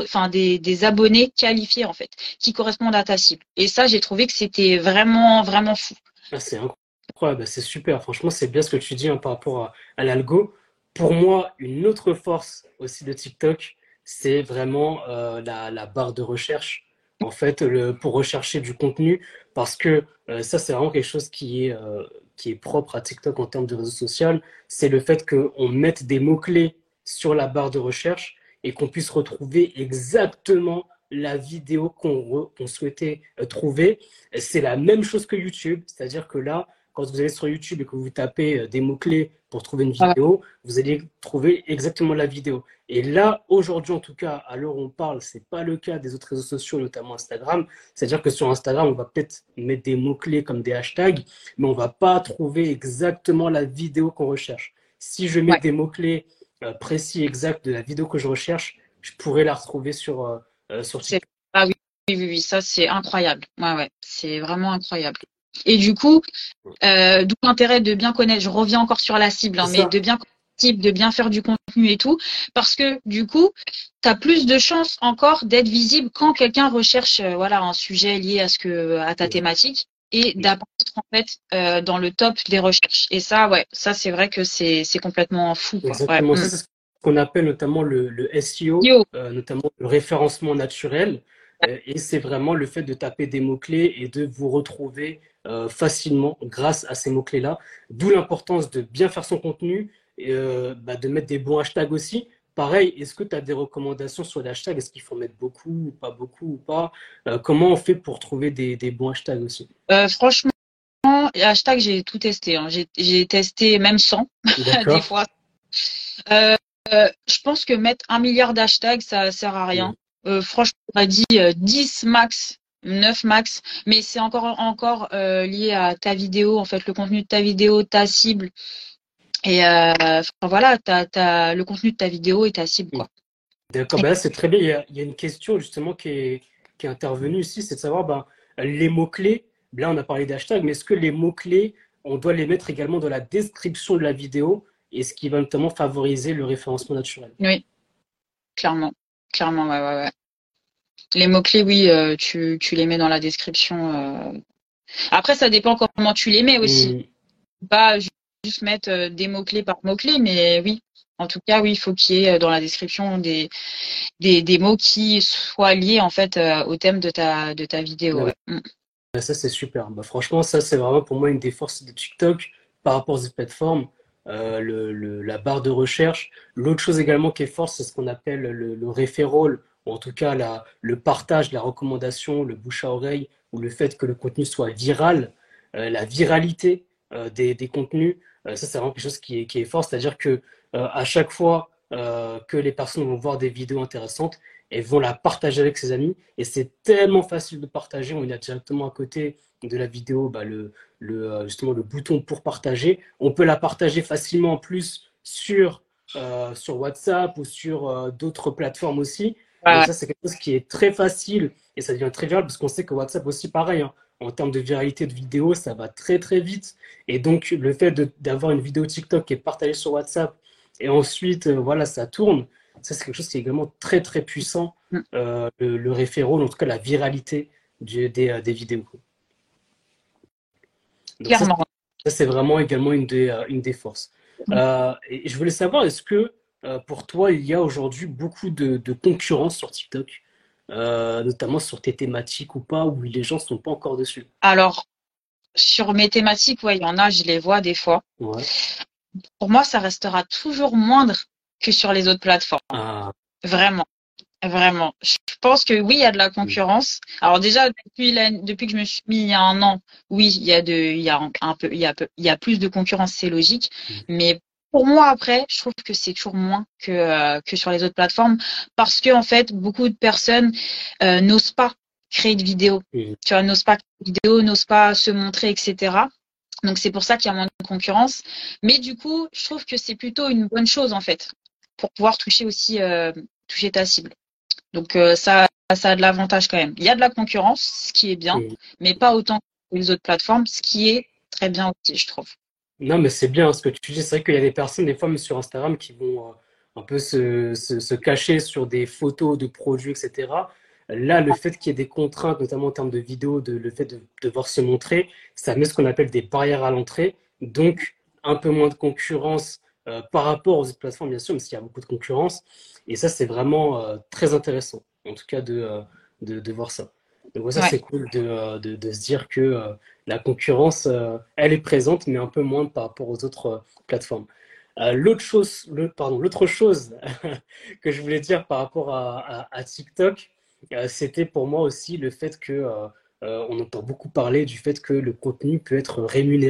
des abonnés qualifiés en fait, qui correspondent à ta cible. Et ça, j'ai trouvé que c'était vraiment vraiment fou. Ah, c'est incroyable, bah, c'est super. Franchement, c'est bien ce que tu dis hein, par rapport à l'algo. Pour moi, une autre force aussi de TikTok, c'est vraiment la barre de recherche. En fait, pour rechercher du contenu, parce que ça, c'est vraiment quelque chose qui est propre à TikTok en termes de réseau social. C'est le fait qu'on mette des mots-clés sur la barre de recherche et qu'on puisse retrouver exactement la vidéo qu'on souhaitait trouver. C'est la même chose que YouTube, c'est-à-dire que là, quand vous allez sur YouTube et que vous tapez des mots-clés pour trouver une Ouais, vidéo, vous allez trouver exactement la vidéo. Et là, aujourd'hui, en tout cas, à l'heure où on parle, c'est pas le cas des autres réseaux sociaux, notamment Instagram. C'est-à-dire que sur Instagram, on va peut-être mettre des mots-clés comme des hashtags, mais on va pas trouver exactement la vidéo qu'on recherche. Si je mets ouais. des mots-clés précis, exacts de la vidéo que je recherche, je pourrais la retrouver sur C'est, TikTok. ah oui, oui, oui, oui, ça c'est incroyable. Ouais, ouais, c'est vraiment incroyable. Et du coup, d'où l'intérêt de bien connaître, je reviens encore sur la cible, C'est hein, mais ça. de bien connaître la cible, de bien faire du contenu et tout, parce que du coup, tu as plus de chances encore d'être visible quand quelqu'un recherche voilà, un sujet lié à ta thématique et d'apparaître en fait dans le top des recherches. Et ça, ouais, ça c'est vrai que c'est complètement fou, quoi. Ouais. Exactement. Ça, c'est ce qu'on appelle notamment le SEO, Yo, notamment le référencement naturel. Et c'est vraiment le fait de taper des mots-clés et de vous retrouver facilement grâce à ces mots-clés-là. D'où l'importance de bien faire son contenu et de mettre des bons hashtags aussi. Pareil, est-ce que tu as des recommandations sur les hashtags? Est-ce qu'il faut mettre beaucoup ou pas? Comment on fait pour trouver des bons hashtags aussi? franchement, hashtag, j'ai tout testé, hein. J'ai testé même 100 des D'accord? fois. Euh, je pense que mettre 1 milliard d'hashtags, ça sert à rien. Mm. Franchement, on a dit 10 max, 9 max, mais c'est encore lié à ta vidéo, en fait, le contenu de ta vidéo, ta cible. Et enfin, voilà, le contenu de ta vidéo et ta cible, Mm. quoi. D'accord, Et ben là c'est très bien. Il y a une question justement qui est intervenue ici, c'est de savoir ben, les mots-clés. Là, on a parlé d'hashtag, mais est-ce que les mots-clés, on doit les mettre également dans la description de la vidéo et ce qui va notamment favoriser le référencement naturel? oui, clairement. Clairement, ouais, ouais, ouais. Les mots-clés, oui, tu les mets dans la description. Après, ça dépend comment tu les mets aussi. Hmm, Pas juste mettre des mots-clés par mots-clés, mais oui. En tout cas, oui, il faut qu'il y ait dans la description des mots qui soient liés en fait au thème de ta vidéo. d'accord. Ouais. Mm. Ben, ça, c'est super. Ben, franchement, ça, c'est vraiment pour moi une des forces de TikTok par rapport aux autres plateformes. La barre de recherche. L'autre chose également qui est forte, c'est ce qu'on appelle le referral, ou en tout cas le partage, la recommandation, le bouche à oreille, ou le fait que le contenu soit viral, la viralité des contenus. Ça, c'est vraiment quelque chose qui est fort. C'est-à-dire que à chaque fois que les personnes vont voir des vidéos intéressantes, elles vont la partager avec ses amis. Et c'est tellement facile de partager. On a directement à côté de la vidéo justement le bouton pour partager. On peut la partager facilement en plus sur WhatsApp ou sur d'autres plateformes aussi. Ouais, Donc ouais. ça, c'est quelque chose qui est très facile et ça devient très viral parce qu'on sait que WhatsApp aussi, pareil, hein, en termes de viralité de vidéo, ça va très très vite. Et donc le fait d'avoir une vidéo TikTok qui est partagée sur WhatsApp et ensuite, voilà, ça tourne, ça c'est quelque chose qui est également très très puissant, Mm. le référent, en tout cas la viralité des vidéos. Donc Clairement. ça, c'est vraiment également une des forces. Mm. Et je voulais savoir, est-ce que pour toi, il y a aujourd'hui beaucoup de concurrence sur TikTok, notamment sur tes thématiques ou pas, où les gens ne sont pas encore dessus? Alors, sur mes thématiques, ouais, il y en a, je les vois des fois. Ouais. Pour moi, ça restera toujours moindre que sur les autres plateformes. Ah, Vraiment. Vraiment. Je pense que oui, il y a de la mm, concurrence. Alors déjà, depuis que je me suis mis il y a 1 an, oui, il y a un peu, il y a plus de concurrence, c'est logique. mm, Mais pour moi, après, je trouve que c'est toujours moins que sur les autres plateformes parce que, en fait, beaucoup de personnes n'osent pas créer de vidéos. mm. Tu vois, n'osent pas créer de vidéos, n'osent pas se montrer, etc. Donc c'est pour ça qu'il y a moins de concurrence. Mais du coup, je trouve que c'est plutôt une bonne chose, en fait, pour pouvoir toucher aussi, toucher ta cible. Donc ça a de l'avantage quand même. Il y a de la concurrence, ce qui est bien, Mm. mais pas autant que les autres plateformes, ce qui est très bien aussi, je trouve. Non, mais c'est bien ce que tu dis. C'est vrai qu'il y a des personnes, des fois, même sur Instagram, qui vont un peu se cacher sur des photos de produits, etc. Là, le fait qu'il y ait des contraintes, notamment en termes de vidéo, le fait de devoir se montrer, ça met ce qu'on appelle des barrières à l'entrée. Donc, un peu moins de concurrence par rapport aux autres plateformes, bien sûr, même s'il y a beaucoup de concurrence. Et ça, c'est vraiment très intéressant, en tout cas, de voir ça. Donc, ouais, ça, Ouais, c'est cool de se dire que la concurrence, elle est présente, mais un peu moins par rapport aux autres plateformes. L'autre chose que je voulais dire par rapport à TikTok, c'était pour moi aussi le fait que on entend beaucoup parler du fait que le contenu peut être rémunéré.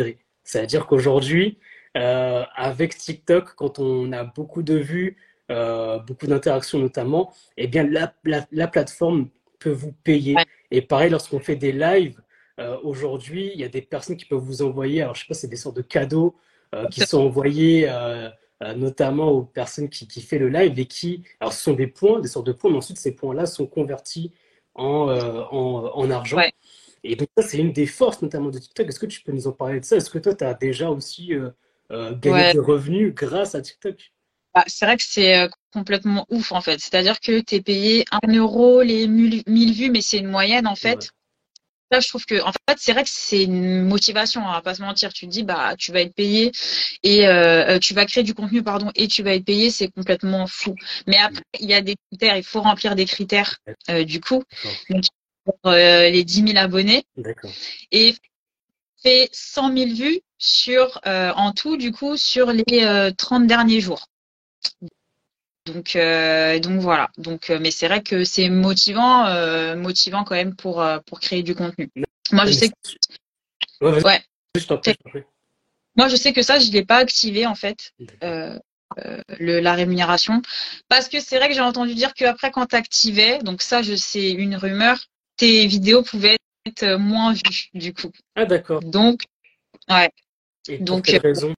C'est-à-dire qu'aujourd'hui, avec TikTok, quand on a beaucoup de vues, beaucoup d'interactions notamment, eh bien la plateforme peut vous payer. Ouais, Et pareil, lorsqu'on fait des lives, aujourd'hui, il y a des personnes qui peuvent vous envoyer, alors je sais pas, c'est des sortes de cadeaux qui sont envoyés notamment aux personnes qui font le live et qui, alors ce sont des points, des sortes de points, mais ensuite ces points-là sont convertis en argent. ouais, Et donc, ça, c'est une des forces notamment de TikTok. Est-ce que tu peux nous en parler de ça? Est-ce que toi, tu as déjà aussi gagné ouais. des revenus grâce à TikTok? Bah, c'est vrai que c'est complètement ouf en fait. C'est-à-dire que tu es payé 1 euro les 1000 vues, mais c'est une moyenne en Ouais, fait. Là, je trouve que, en fait, c'est vrai que c'est une motivation, on va pas se mentir. Tu te dis, bah, tu vas être payé et tu vas créer du contenu, pardon, et tu vas être payé, c'est complètement fou. Mais après, il y a des critères, il faut remplir des critères, du coup. d'accord, Donc, les 10 000 abonnés d'accord. et fait 100 000 vues sur, en tout, du coup, sur les 30 derniers jours. Donc voilà. Donc, mais c'est vrai que c'est motivant, motivant quand même pour créer du contenu. Non, Moi, je mais sais que, ouais, vas-y, ouais. je t'en prie, je t'en prie. Moi, je sais que ça, je l'ai pas activé en fait, D'accord. euh, la rémunération, parce que c'est vrai que j'ai entendu dire qu'après, quand tu activais, donc ça, je sais une rumeur, tes vidéos pouvaient être moins vues du coup. Ah, d'accord. Donc, ouais. Et pour Donc, quelle raison?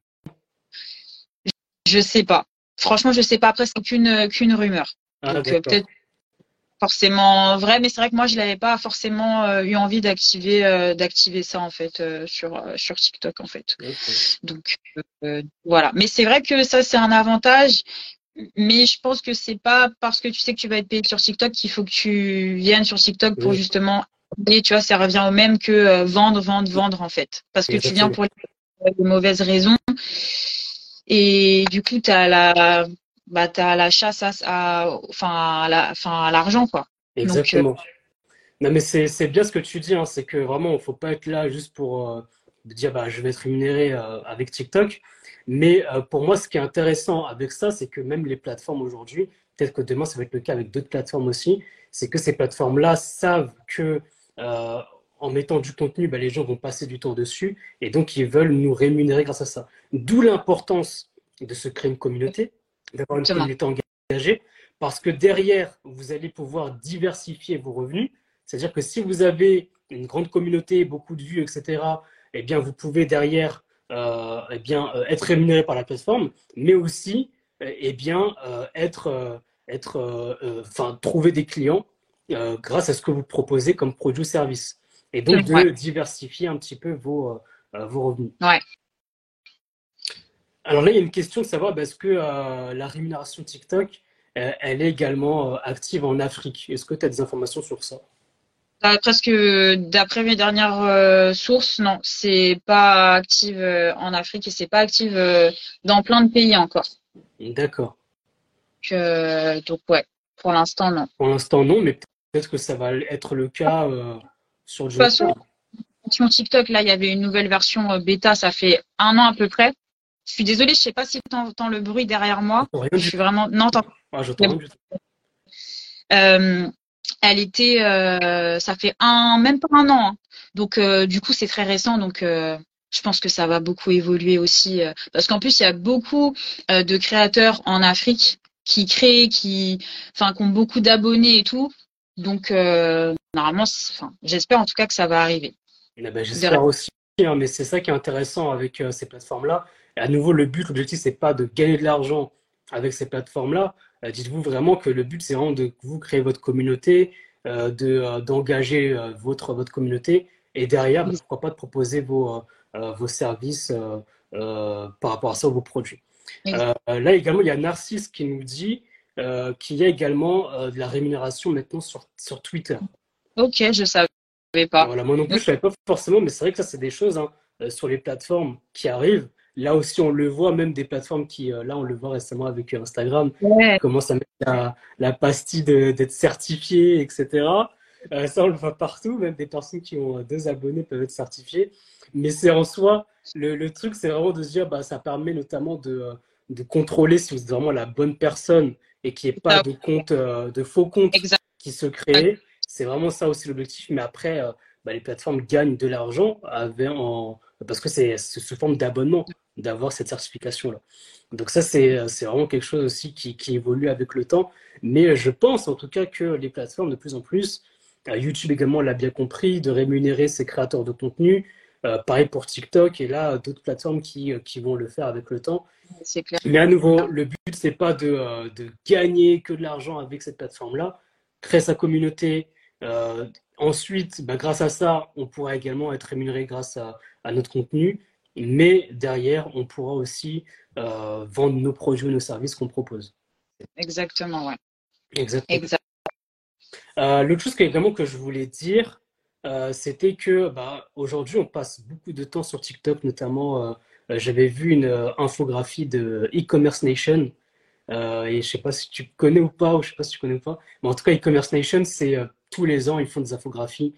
je sais pas. Franchement, je sais pas. Après, c'est qu'une rumeur. Ah, Donc, d'accord. peut-être forcément vrai, mais c'est vrai que moi, je l'avais pas forcément eu envie d'activer ça en fait sur TikTok en fait. Ok. Donc voilà. Mais c'est vrai que ça, c'est un avantage. Mais je pense que c'est pas parce que tu sais que tu vas être payé sur TikTok qu'il faut que tu viennes sur TikTok pour Oui, justement. Et tu vois, ça revient au même que vendre, vendre, vendre en fait. Parce que tu viens exactement. pour les mauvaises raisons. Et du coup, t'as la chasse enfin, à l'argent, quoi. Donc, Exactement. Non, mais c'est bien ce que tu dis, hein, c'est que vraiment, il ne faut pas être là juste pour dire bah, je vais être rémunéré avec TikTok. Mais pour moi, ce qui est intéressant avec ça, c'est que même les plateformes aujourd'hui, peut-être que demain, ça va être le cas avec d'autres plateformes aussi, c'est que ces plateformes-là savent que euh, en mettant du contenu, bah, les gens vont passer du temps dessus et donc ils veulent nous rémunérer grâce à ça. D'où l'importance de se créer une communauté, d'avoir une exactement. communauté engagée, parce que derrière, vous allez pouvoir diversifier vos revenus. C'est-à-dire que si vous avez une grande communauté, beaucoup de vues, etc., eh bien, vous pouvez derrière eh bien, être rémunéré par la plateforme, mais aussi eh bien, enfin, trouver des clients grâce à ce que vous proposez comme produit ou service. Et donc Ouais, de diversifier un petit peu vos revenus. ouais. Alors là, il y a une question de savoir bah, est-ce que la rémunération TikTok, elle est également active en Afrique. Est-ce que tu as des informations sur ça? D'après mes dernières sources, non, c'est pas active en Afrique et c'est pas active dans plein de pays encore. D'accord. Donc ouais, pour l'instant, non. De Pour l'instant, non, mais peut-être que ça va être le cas sur du toute long façon, terme. sur TikTok, là, il y avait une nouvelle version bêta, ça fait 1 an à peu près. Je suis désolée, je sais pas si tu entends le bruit derrière moi. J'entends rien Je du suis tout. vraiment. Non, Ah, j'entends rien du tout. Euh, elle était, ça fait même pas 1 an, hein. Donc du coup c'est très récent, donc je pense que ça va beaucoup évoluer aussi, parce qu'en plus il y a beaucoup de créateurs en Afrique qui créent, enfin, qui ont beaucoup d'abonnés et tout. Donc normalement, enfin, j'espère en tout cas que ça va arriver. Eh ben, De- j'espère aussi, hein, mais c'est ça qui est intéressant avec ces plateformes-là. Et à nouveau, le but, l'objectif, c'est pas de gagner de l'argent avec ces plateformes-là. Dites-vous vraiment que le but, c'est vraiment de vous créer votre communauté, d'engager votre communauté, et derrière, bah, pourquoi pas de proposer vos services par rapport à ça, vos produits. Là également, il y a Narcisse qui nous dit qu'il y a également de la rémunération maintenant sur Twitter. Ok, je savais pas. Voilà, moi non plus, je ne savais pas forcément, mais c'est vrai que ça, c'est des choses hein, sur les plateformes qui arrivent. Là aussi, on le voit, même des plateformes qui, là, on le voit récemment avec Instagram, qui Ouais, commencent à mettre la pastille d'être certifié, etc. Ça, on le voit partout, même des personnes qui ont 2 abonnés peuvent être certifiées. Mais c'est en soi, le truc, c'est vraiment de se dire, bah, ça permet notamment de contrôler si vous êtes vraiment la bonne personne et qu'il n'y ait pas de compte, de faux comptes exact. qui se créent. C'est vraiment ça aussi l'objectif. Mais après, les plateformes gagnent de l'argent parce que c'est sous forme d'abonnement d'avoir cette certification-là. Donc ça, c'est vraiment quelque chose aussi qui évolue avec le temps. Mais je pense en tout cas que les plateformes, de plus en plus, YouTube également l'a bien compris, de rémunérer ses créateurs de contenu. Pareil pour TikTok et là, d'autres plateformes qui vont le faire avec le temps. C'est clair. Mais à nouveau, le but, c'est pas de gagner que de l'argent avec cette plateforme-là. Créer sa communauté. Ensuite, grâce à ça, on pourra également être rémunéré grâce à notre contenu. Mais derrière, on pourra aussi vendre nos produits ou nos services qu'on propose. Exactement, ouais. Exactement. Exact. L'autre chose également que je voulais dire, c'était que aujourd'hui, on passe beaucoup de temps sur TikTok, notamment, j'avais vu une infographie de E-Commerce Nation, et je sais pas si tu connais ou pas, ou je sais pas si tu connais ou pas, mais en tout cas, E-Commerce Nation, c'est tous les ans, ils font des infographies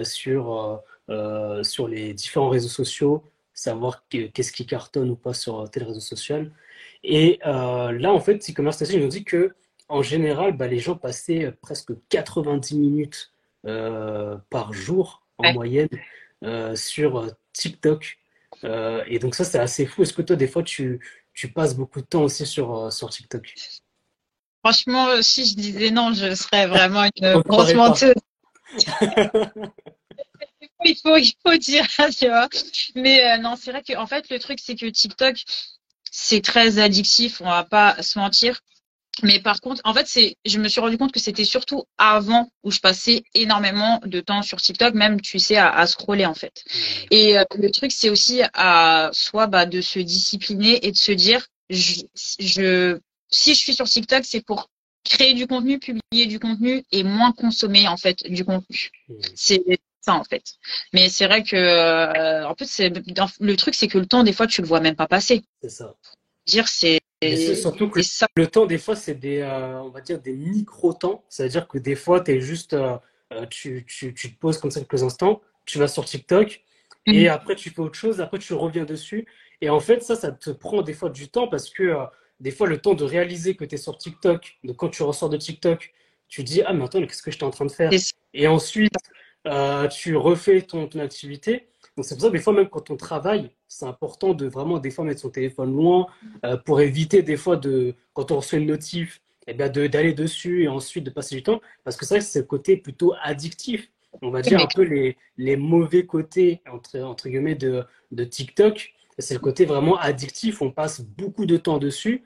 sur les différents réseaux sociaux, savoir qu'est-ce qui cartonne ou pas sur tel réseau social. Et là, en fait, e-commerce Station, ils nous dit que en général, les gens passaient presque 90 minutes par jour en Ouais. moyenne sur TikTok. Et donc ça, c'est assez fou. Est-ce que toi, des fois, tu passes beaucoup de temps aussi sur TikTok? Franchement, si je disais non, je serais vraiment On une ne grosse croirait pas. menteuse. Il faut dire, tu vois. Mais non, c'est vrai que en fait, le truc, c'est que TikTok, c'est très addictif, on va pas se mentir. Mais par contre, en fait, je me suis rendu compte que c'était surtout avant où je passais énormément de temps sur TikTok, même, tu sais, à scroller, en fait. Et le truc, c'est aussi à soit de se discipliner et de se dire, si je suis sur TikTok, c'est pour créer du contenu, publier du contenu et moins consommer, en fait, du contenu. C'est ça, en fait. Mais c'est vrai que, en fait, le truc, c'est que le temps, des fois, tu le vois même pas passer. C'est ça. Dire, c'est Mais c'est surtout que ça. le temps, des fois, c'est on va dire des micro-temps. C'est-à-dire que des fois, t'es juste, tu te poses comme ça quelques instants, tu vas sur TikTok, et après, tu fais autre chose, après, tu reviens dessus. Et en fait, ça te prend des fois du temps parce que des fois, le temps de réaliser que tu es sur TikTok, donc quand tu ressors de TikTok, tu dis, ah, mais attends, mais qu'est-ce que j'étais en train de faire? Et ensuite, tu refais ton activité. Donc, c'est pour ça que des fois, même quand on travaille, c'est important de vraiment, des fois, mettre son téléphone loin pour éviter des fois quand on reçoit une notif, d'aller dessus et ensuite de passer du temps. Parce que c'est vrai que c'est le côté plutôt addictif. On va dire un peu les mauvais côtés, entre guillemets, de TikTok. C'est le côté vraiment addictif. On passe beaucoup de temps dessus.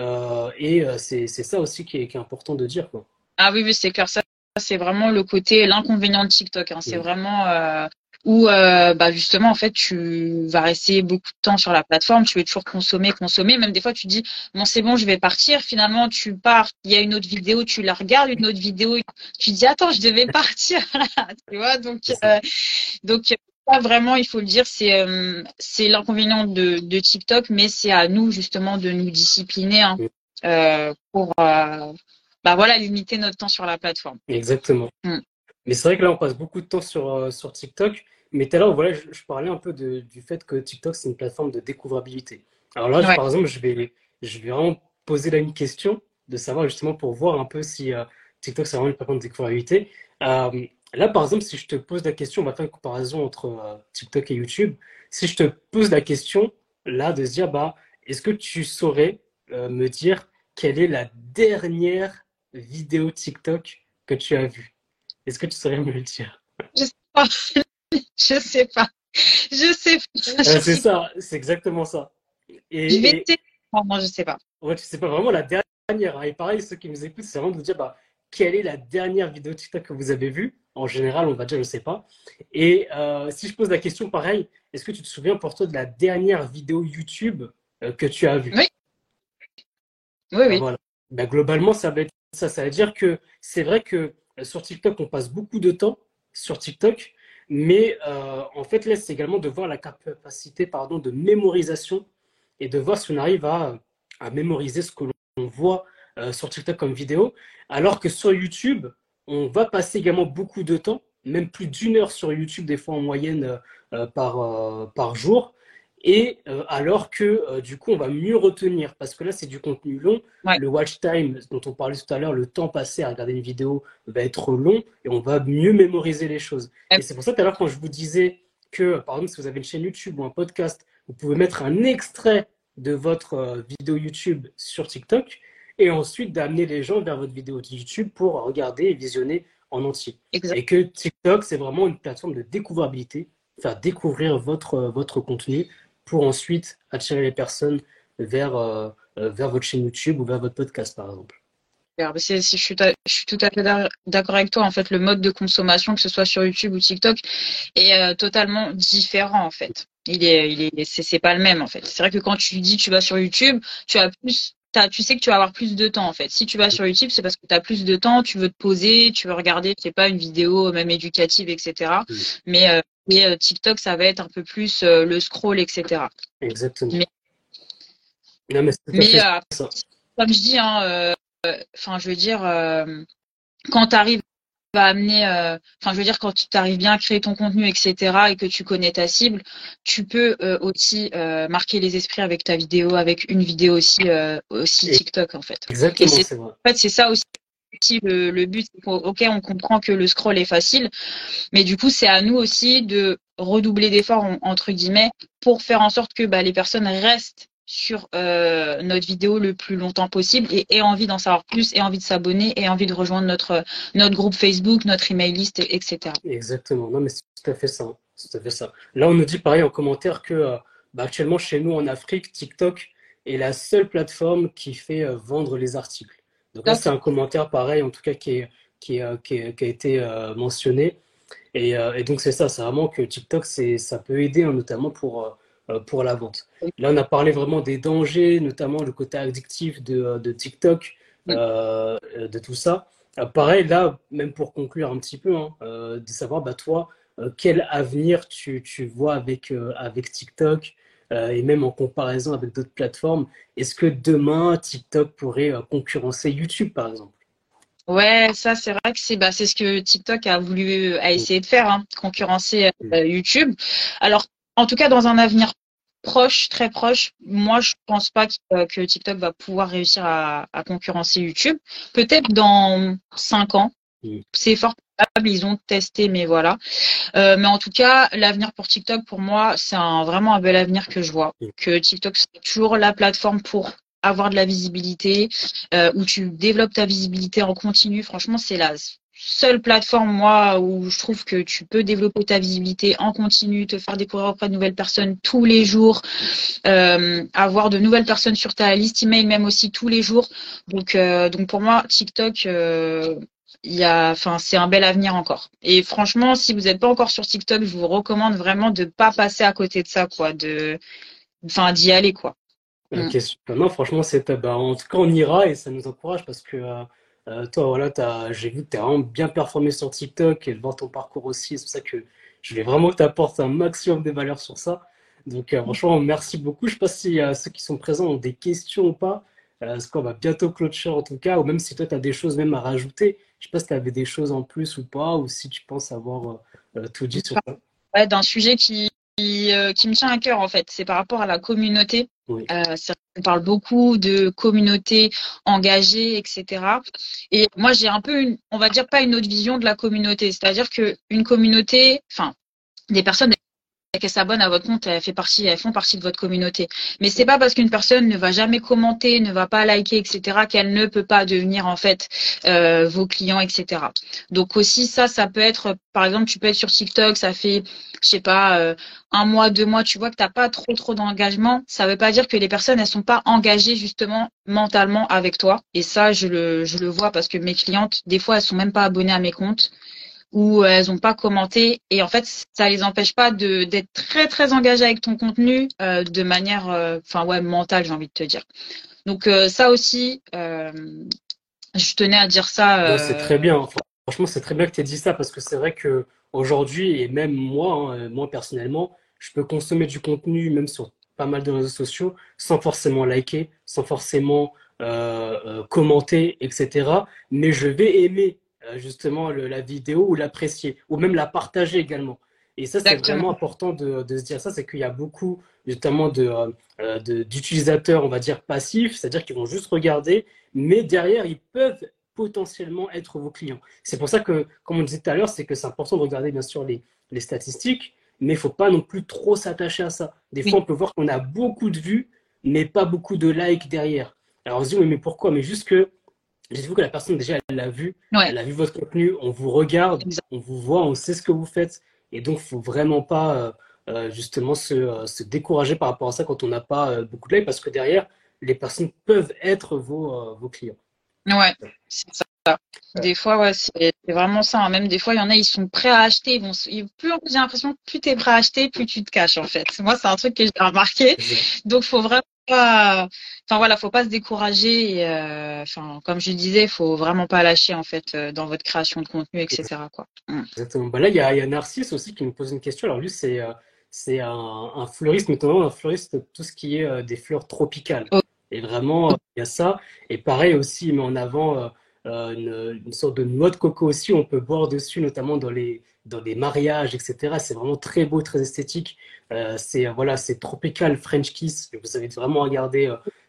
Et c'est ça aussi qui est important de dire, quoi. Ah oui, oui, c'est clair. Ça, c'est vraiment l'inconvénient de TikTok. Hein. C'est vraiment où justement, en fait, tu vas rester beaucoup de temps sur la plateforme. Tu veux toujours consommer, consommer. Même des fois, tu dis, bon, c'est bon, je vais partir. Finalement, tu pars. Il y a une autre vidéo, tu la regardes, une autre vidéo. Tu dis, attends, je devais partir. Tu vois, donc ça, vraiment, il faut le dire, c'est l'inconvénient de TikTok, mais c'est à nous justement de nous discipliner hein, pour voilà, limiter notre temps sur la plateforme. Exactement. Mais c'est vrai que là, on passe beaucoup de temps sur TikTok. Mais tout à l'heure, voilà, je parlais un peu du fait que TikTok, c'est une plateforme de découvrabilité. Alors là, Ouais. par exemple, je vais vraiment poser là une question de savoir justement pour voir un peu si TikTok, c'est vraiment une plateforme de découvrabilité. Là, par exemple, si je te pose la question, on va faire une comparaison entre TikTok et YouTube. Si je te pose la question, là, de se dire, est-ce que tu saurais me dire quelle est la dernière vidéo TikTok que tu as vue? Est-ce que tu saurais me le dire? Je sais pas. Je sais pas. Je sais pas. C'est ça, c'est exactement ça. Je vais Et essayer. Non, je sais pas. ouais, tu sais pas vraiment la dernière, hein. Et pareil, ceux qui nous écoutent, c'est vraiment de vous dire quelle est la dernière vidéo TikTok que vous avez vue? En général, on va dire je sais pas. Et si je pose la question pareil, est-ce que tu te souviens pour toi de la dernière vidéo YouTube que tu as vue? Oui. Oui, oui. Voilà. Globalement, ça va être ça. Ça veut dire que c'est vrai que sur TikTok, on passe beaucoup de temps sur TikTok, mais en fait, là, c'est également de voir la capacité de mémorisation et de voir si on arrive à mémoriser ce que l'on voit sur TikTok comme vidéo, alors que sur YouTube, on va passer également beaucoup de temps, même plus d'1 heure sur YouTube, des fois en moyenne par jour. Et alors que du coup, on va mieux retenir parce que là, c'est du contenu long. Ouais, Le watch time dont on parlait tout à l'heure, le temps passé à regarder une vidéo va être long et on va mieux mémoriser les choses. Et c'est pour ça tout à l'heure, quand je vous disais que, par exemple, si vous avez une chaîne YouTube ou un podcast, vous pouvez mettre un extrait de votre vidéo YouTube sur TikTok et ensuite d'amener les gens vers votre vidéo YouTube pour regarder et visionner en entier. exact. Et que TikTok, c'est vraiment une plateforme de découvrabilité, faire découvrir votre contenu pour ensuite attirer les personnes vers votre chaîne YouTube ou vers votre podcast, par exemple. Je suis tout à fait d'accord avec toi. En fait, le mode de consommation, que ce soit sur YouTube ou TikTok, est totalement différent en fait. C'est pas le même en fait. C'est vrai que quand tu dis tu vas sur YouTube, tu sais que tu vas avoir plus de temps en fait. Si tu vas sur YouTube, c'est parce que tu as plus de temps, tu veux te poser, tu veux regarder, c'est pas une vidéo même éducative, etc. Mais TikTok, ça va être un peu plus le scroll, etc. Exactement. Mais, Non, mais c'est tout à mais fait ça. comme je dis, hein, enfin, je veux dire, quand tu arrives à amener, enfin, je veux dire, quand tu arrives bien à créer ton contenu, etc., et que tu connais ta cible, tu peux aussi marquer les esprits avec ta vidéo, avec une vidéo aussi Et TikTok, en fait. Et exactement, c'est vrai. en fait, c'est ça aussi le but. Ok, on comprend que le scroll est facile, mais du coup, c'est à nous aussi de redoubler d'efforts, entre guillemets, pour faire en sorte que les personnes restent sur notre vidéo le plus longtemps possible et aient envie d'en savoir plus, aient envie de s'abonner, aient envie de rejoindre notre groupe Facebook, notre email list, etc. Exactement. Non, mais c'est tout à fait ça. Hein. C'est tout à fait ça. Là, on nous dit pareil en commentaire que actuellement, chez nous en Afrique, TikTok est la seule plateforme qui fait vendre les articles. Donc là, c'est un commentaire pareil, en tout cas, qui a été mentionné. Et donc, c'est ça, c'est vraiment que TikTok, ça peut aider, hein, notamment pour la vente. Là, on a parlé vraiment des dangers, notamment le côté addictif de TikTok, de tout ça. Pareil, là, même pour conclure un petit peu, hein, de savoir, toi, quel avenir tu vois avec TikTok et même en comparaison avec d'autres plateformes. Est-ce que demain, TikTok pourrait concurrencer YouTube, par exemple? Ouais, ça c'est vrai que c'est ce que TikTok a essayé de faire, hein, concurrencer YouTube. Alors, en tout cas, dans un avenir proche, très proche, moi je pense pas que TikTok va pouvoir réussir à concurrencer YouTube. Peut-être dans 5 ans, Mm. c'est fort probable, ils ont testé, mais voilà. Mais en tout cas, l'avenir pour TikTok, pour moi, c'est vraiment un bel avenir que je vois. Mm. Que TikTok, c'est toujours la plateforme pour avoir de la visibilité, où tu développes ta visibilité en continu. Franchement, c'est la seule plateforme, moi, où je trouve que tu peux développer ta visibilité en continu, te faire découvrir auprès de nouvelles personnes tous les jours, avoir de nouvelles personnes sur ta liste email même aussi tous les jours. Donc pour moi, TikTok, c'est un bel avenir encore. Et franchement, si vous n'êtes pas encore sur TikTok, je vous recommande vraiment de pas passer à côté de ça, quoi, d'y aller, quoi. Mm. Ok, super. Non, franchement, en tout cas, on ira et ça nous encourage parce que toi, voilà, j'ai vu que tu as vraiment bien performé sur TikTok et de voir ton parcours aussi. C'est pour ça que je voulais vraiment que tu apportes un maximum de valeur sur ça. Donc, franchement, merci beaucoup. Je ne sais pas si ceux qui sont présents ont des questions ou pas. Parce qu'on va bientôt clôturer en tout cas, ou même si toi, tu as des choses même à rajouter. Je ne sais pas si tu avais des choses en plus ou pas, ou si tu penses avoir tout dit sur ça. Ouais, d'un sujet qui me tient à cœur, en fait, c'est par rapport à la communauté. Oui. On parle beaucoup de communauté engagée, etc. Et moi, j'ai un peu on va dire pas une autre vision de la communauté. C'est-à-dire que une communauté, enfin, des personnes qu'elles s'abonnent à votre compte, elles font partie de votre communauté. Mais c'est pas parce qu'une personne ne va jamais commenter, ne va pas liker, etc., qu'elle ne peut pas devenir en fait vos clients, etc. Donc aussi ça peut être, par exemple, tu peux être sur TikTok, ça fait, je sais pas, 1 mois, 2 mois, tu vois que t'as pas trop d'engagement. Ça veut pas dire que les personnes elles sont pas engagées justement mentalement avec toi. Et ça, je le vois parce que mes clientes, des fois, elles sont même pas abonnées à mes comptes ou elles n'ont pas commenté et en fait ça les empêche pas d'être très très engagées avec ton contenu de manière mentale, j'ai envie de te dire. Donc ça aussi je tenais à dire ça Non, c'est très bien. Franchement, c'est très bien que tu aies dit ça parce que c'est vrai que aujourd'hui, et même moi, hein, moi personnellement, je peux consommer du contenu, même sur pas mal de réseaux sociaux, sans forcément liker, sans forcément commenter, etc. Mais je vais aimer justement la vidéo ou l'apprécier, ou même la partager également. Et ça, c'est Exactement. vraiment important de se dire ça, c'est qu'il y a beaucoup, notamment d'utilisateurs, on va dire, passifs, c'est-à-dire qu'ils vont juste regarder, mais derrière, ils peuvent potentiellement être vos clients. C'est pour ça que, comme on disait tout à l'heure, c'est que c'est important de regarder, bien sûr, les statistiques, mais il ne faut pas non plus trop s'attacher à ça. Des Oui. fois, on peut voir qu'on a beaucoup de vues, mais pas beaucoup de likes derrière. Alors on se dit, oui, mais pourquoi? Mais juste que, dites-vous que la personne, déjà, Ouais. elle a vu votre contenu, on vous regarde, Exact. on vous voit, on sait ce que vous faites. Et donc, il ne faut vraiment pas justement se décourager par rapport à ça quand on n'a pas beaucoup de likes, parce que derrière, les personnes peuvent être vos clients. Ouais. C'est ça. Des fois, ouais, c'est vraiment ça, hein. Même des fois, il y en a, ils sont prêts à acheter. Plus j'ai l'impression que plus tu es prêt à acheter, plus tu te caches, en fait. Moi, c'est un truc que j'ai remarqué. Donc, faut vraiment pas, enfin voilà, faut pas se décourager. Et, enfin, comme je disais, faut vraiment pas lâcher, en fait, dans votre création de contenu, etc., quoi. Exactement. Bah là, il y a Narcisse aussi qui nous pose une question. Alors lui, c'est un fleuriste, notamment un fleuriste de tout ce qui est des fleurs tropicales. Oh, Et vraiment, il y a ça. Et pareil aussi, il met en avant une sorte de noix de coco aussi. On peut boire dessus, notamment dans les mariages, etc. C'est vraiment très beau, très esthétique. Voilà, c'est tropical French Kiss. Vous avez vraiment regardé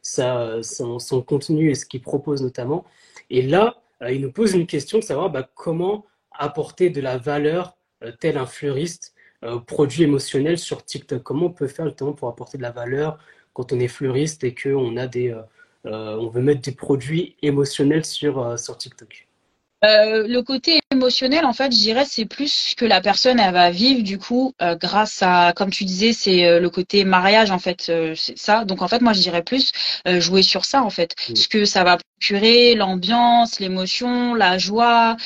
son contenu et ce qu'il propose notamment. Et là, il nous pose une question de savoir bah, comment apporter de la valeur, tel un fleuriste, au produit émotionnel sur TikTok. Comment on peut faire justement pour apporter de la valeur quand on est fleuriste et qu'on a on veut mettre des produits émotionnels sur TikTok? Le côté émotionnel, en fait, je dirais, c'est plus que la personne, elle va vivre, du coup, grâce à, comme tu disais, c'est le côté mariage, en fait, c'est ça. Donc, en fait, moi, je dirais plus jouer sur ça, en fait. Mm. Ce que ça va procurer, l'ambiance, l'émotion, la joie,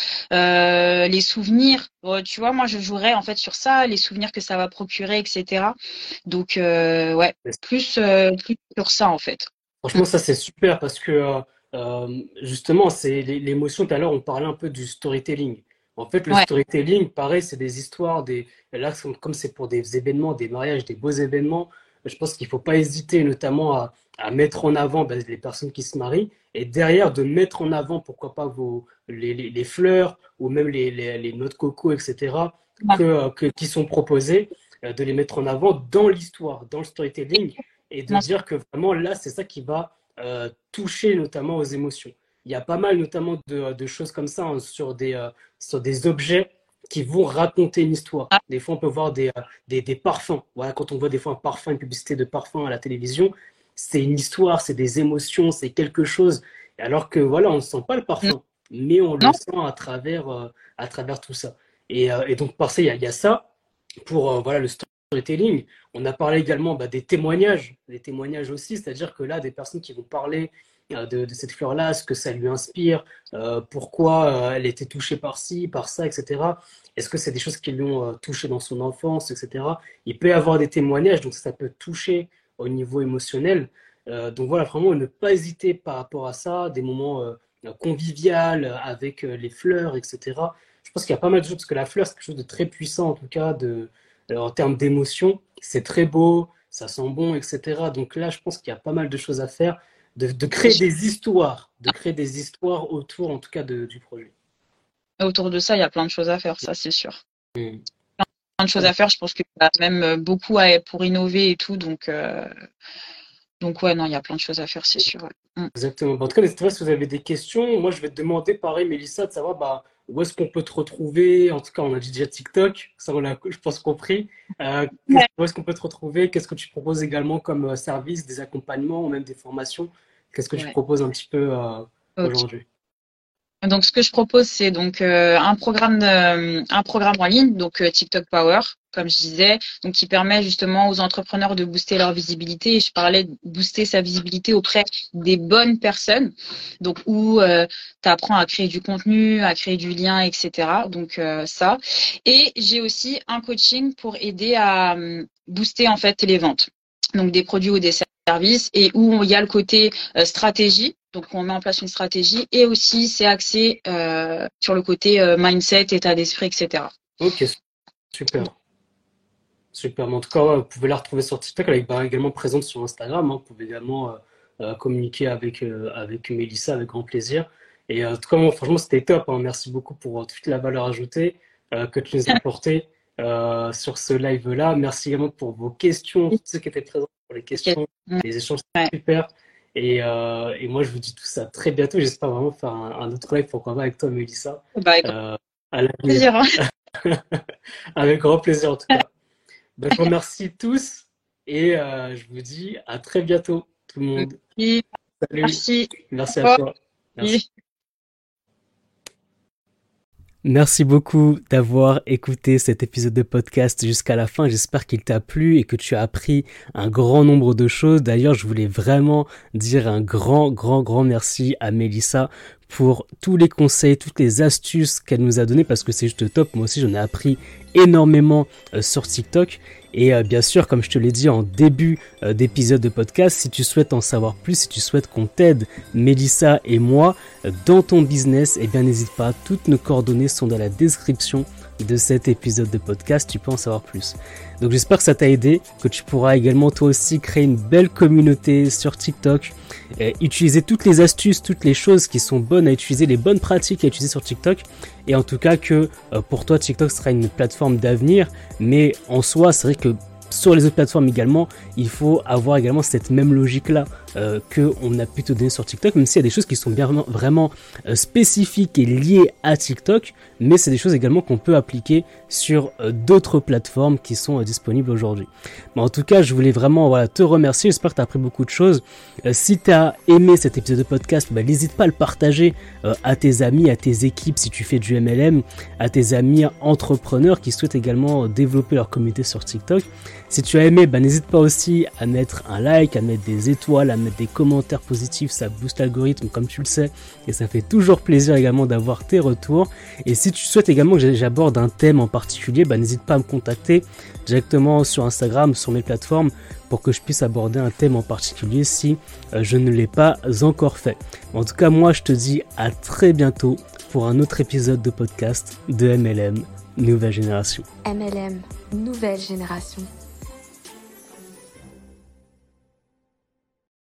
les souvenirs. Tu vois, moi, je jouerais, en fait, sur ça, les souvenirs que ça va procurer, etc. Donc, ouais, plus sur ça, en fait. Franchement, ça c'est super parce que justement, c'est l'émotion. Tout à l'heure, on parlait un peu du storytelling. En fait, le Ouais, storytelling, pareil, c'est des histoires, là, comme c'est pour des événements, des mariages, des beaux événements, je pense qu'il ne faut pas hésiter notamment à mettre en avant ben, les personnes qui se marient et derrière de mettre en avant, pourquoi pas, les fleurs ou même les noix de coco, etc., ouais, qui sont proposées, de les mettre en avant dans l'histoire, dans le storytelling et de dire que vraiment là, c'est ça qui va toucher notamment aux émotions. Il y a pas mal notamment de choses comme ça hein, sur des objets qui vont raconter une histoire. Des fois, on peut voir des parfums. Voilà, quand on voit des fois un parfum, une publicité de parfum à la télévision, c'est une histoire, c'est des émotions, c'est quelque chose. Alors que voilà, on ne sent pas le parfum, mais on le non, sent à travers tout ça. Et donc, par ça, il y a ça pour voilà, le storytelling. On a parlé également bah, des témoignages aussi, c'est-à-dire que là, des personnes qui vont parler de cette fleur-là, ce que ça lui inspire, pourquoi elle était touchée par ci, par ça, etc. Est-ce que c'est des choses qui l'ont touché dans son enfance, etc. Il peut y avoir des témoignages, donc ça peut toucher au niveau émotionnel. Donc voilà, vraiment ne pas hésiter par rapport à ça, des moments conviviaux avec les fleurs, etc. Je pense qu'il y a pas mal de choses, parce que la fleur, c'est quelque chose de très puissant, en tout cas, en termes d'émotion. C'est très beau, ça sent bon, etc. Donc là, je pense qu'il y a pas mal de choses à faire, de créer des histoires autour, en tout cas, du projet. autour de ça, il y a plein de choses à faire, ça, c'est sûr. Mm. Plein de choses à faire. Je pense qu'il y a même beaucoup pour innover et tout. Donc ouais, non, il y a plein de choses à faire, c'est sûr. Ouais. Exactement. Bon, en tout cas, n'hésitez pas si vous avez des questions. Moi, je vais te demander, pareil, Mélissa, de savoir bah, où est-ce qu'on peut te retrouver. En tout cas, on a dit déjà TikTok, ça on l'a, je pense, compris. Ouais. Où est-ce qu'on peut te retrouver? Qu'est-ce que tu proposes également comme service, des accompagnements ou même des formations? Qu'est-ce que tu Ouais. proposes un petit peu Ok. aujourd'hui? Donc ce que je propose, c'est donc un programme en ligne, donc TikTok Power, comme je disais, donc qui permet justement aux entrepreneurs de booster leur visibilité. Et je parlais de booster sa visibilité auprès des bonnes personnes, donc où tu apprends à créer du contenu, à créer du lien, etc. Donc ça. Et j'ai aussi un coaching pour aider à booster en fait les ventes, donc des produits ou des services, et où il y a le côté stratégie. Donc, on met en place une stratégie et aussi c'est axé sur le côté mindset, état d'esprit, etc. Ok, super. Super. Mais en tout cas, ouais, vous pouvez la retrouver sur TikTok. Elle est bah, également présente sur Instagram. Hein. Vous pouvez également communiquer avec Mélissa avec grand plaisir. Et en tout cas, moi, franchement, c'était top. Hein. Merci beaucoup pour toute la valeur ajoutée que tu nous as apportée. sur ce live-là. Merci également pour vos questions, tous ceux qui étaient présents pour les questions, les échanges, c'était super. Et moi, je vous dis tout ça très bientôt. J'espère vraiment faire un autre live, pourquoi pas, avec toi, Mélissa. Avec plaisir. Avec grand plaisir, en tout cas. Je vous remercie tous et je vous dis à très bientôt, tout le monde. Oui. Salut. Merci à toi. Merci. Merci beaucoup d'avoir écouté cet épisode de podcast jusqu'à la fin. J'espère qu'il t'a plu et que tu as appris un grand nombre de choses. D'ailleurs, je voulais vraiment dire un grand merci à Mélissa pour tous les conseils, toutes les astuces qu'elle nous a données parce que c'est juste top. Moi aussi, j'en ai appris énormément sur TikTok. Et bien sûr, comme je te l'ai dit en début d'épisode de podcast, si tu souhaites en savoir plus, si tu souhaites qu'on t'aide, Mélissa et moi, dans ton business, eh bien n'hésite pas, toutes nos coordonnées sont dans la description de cet épisode de podcast, tu peux en savoir plus. Donc j'espère que ça t'a aidé, que tu pourras également toi aussi créer une belle communauté sur TikTok, utiliser toutes les astuces, toutes les choses qui sont bonnes à utiliser, les bonnes pratiques à utiliser sur TikTok, et en tout cas que pour toi TikTok sera une plateforme d'avenir, mais en soi c'est vrai que sur les autres plateformes également, il faut avoir également cette même logique-là qu'on a pu te donner sur TikTok, même s'il y a des choses qui sont bien vraiment spécifiques et liées à TikTok, mais c'est des choses également qu'on peut appliquer sur d'autres plateformes qui sont disponibles aujourd'hui. Mais en tout cas, je voulais vraiment te remercier, j'espère que tu as appris beaucoup de choses. Si tu as aimé cet épisode de podcast, n'hésite pas à le partager à tes amis, à tes équipes si tu fais du MLM, à tes amis entrepreneurs qui souhaitent également développer leur communauté sur TikTok. Si tu as aimé, n'hésite pas aussi à mettre un like, à mettre des étoiles, à mettre des commentaires positifs, ça booste l'algorithme comme tu le sais et ça fait toujours plaisir également d'avoir tes retours. Et si tu souhaites également que j'aborde un thème en particulier, n'hésite pas à me contacter directement sur Instagram, sur mes plateformes pour que je puisse aborder un thème en particulier si je ne l'ai pas encore fait. En tout cas, moi je te dis à très bientôt pour un autre épisode de podcast de MLM Nouvelle Génération. MLM Nouvelle Génération.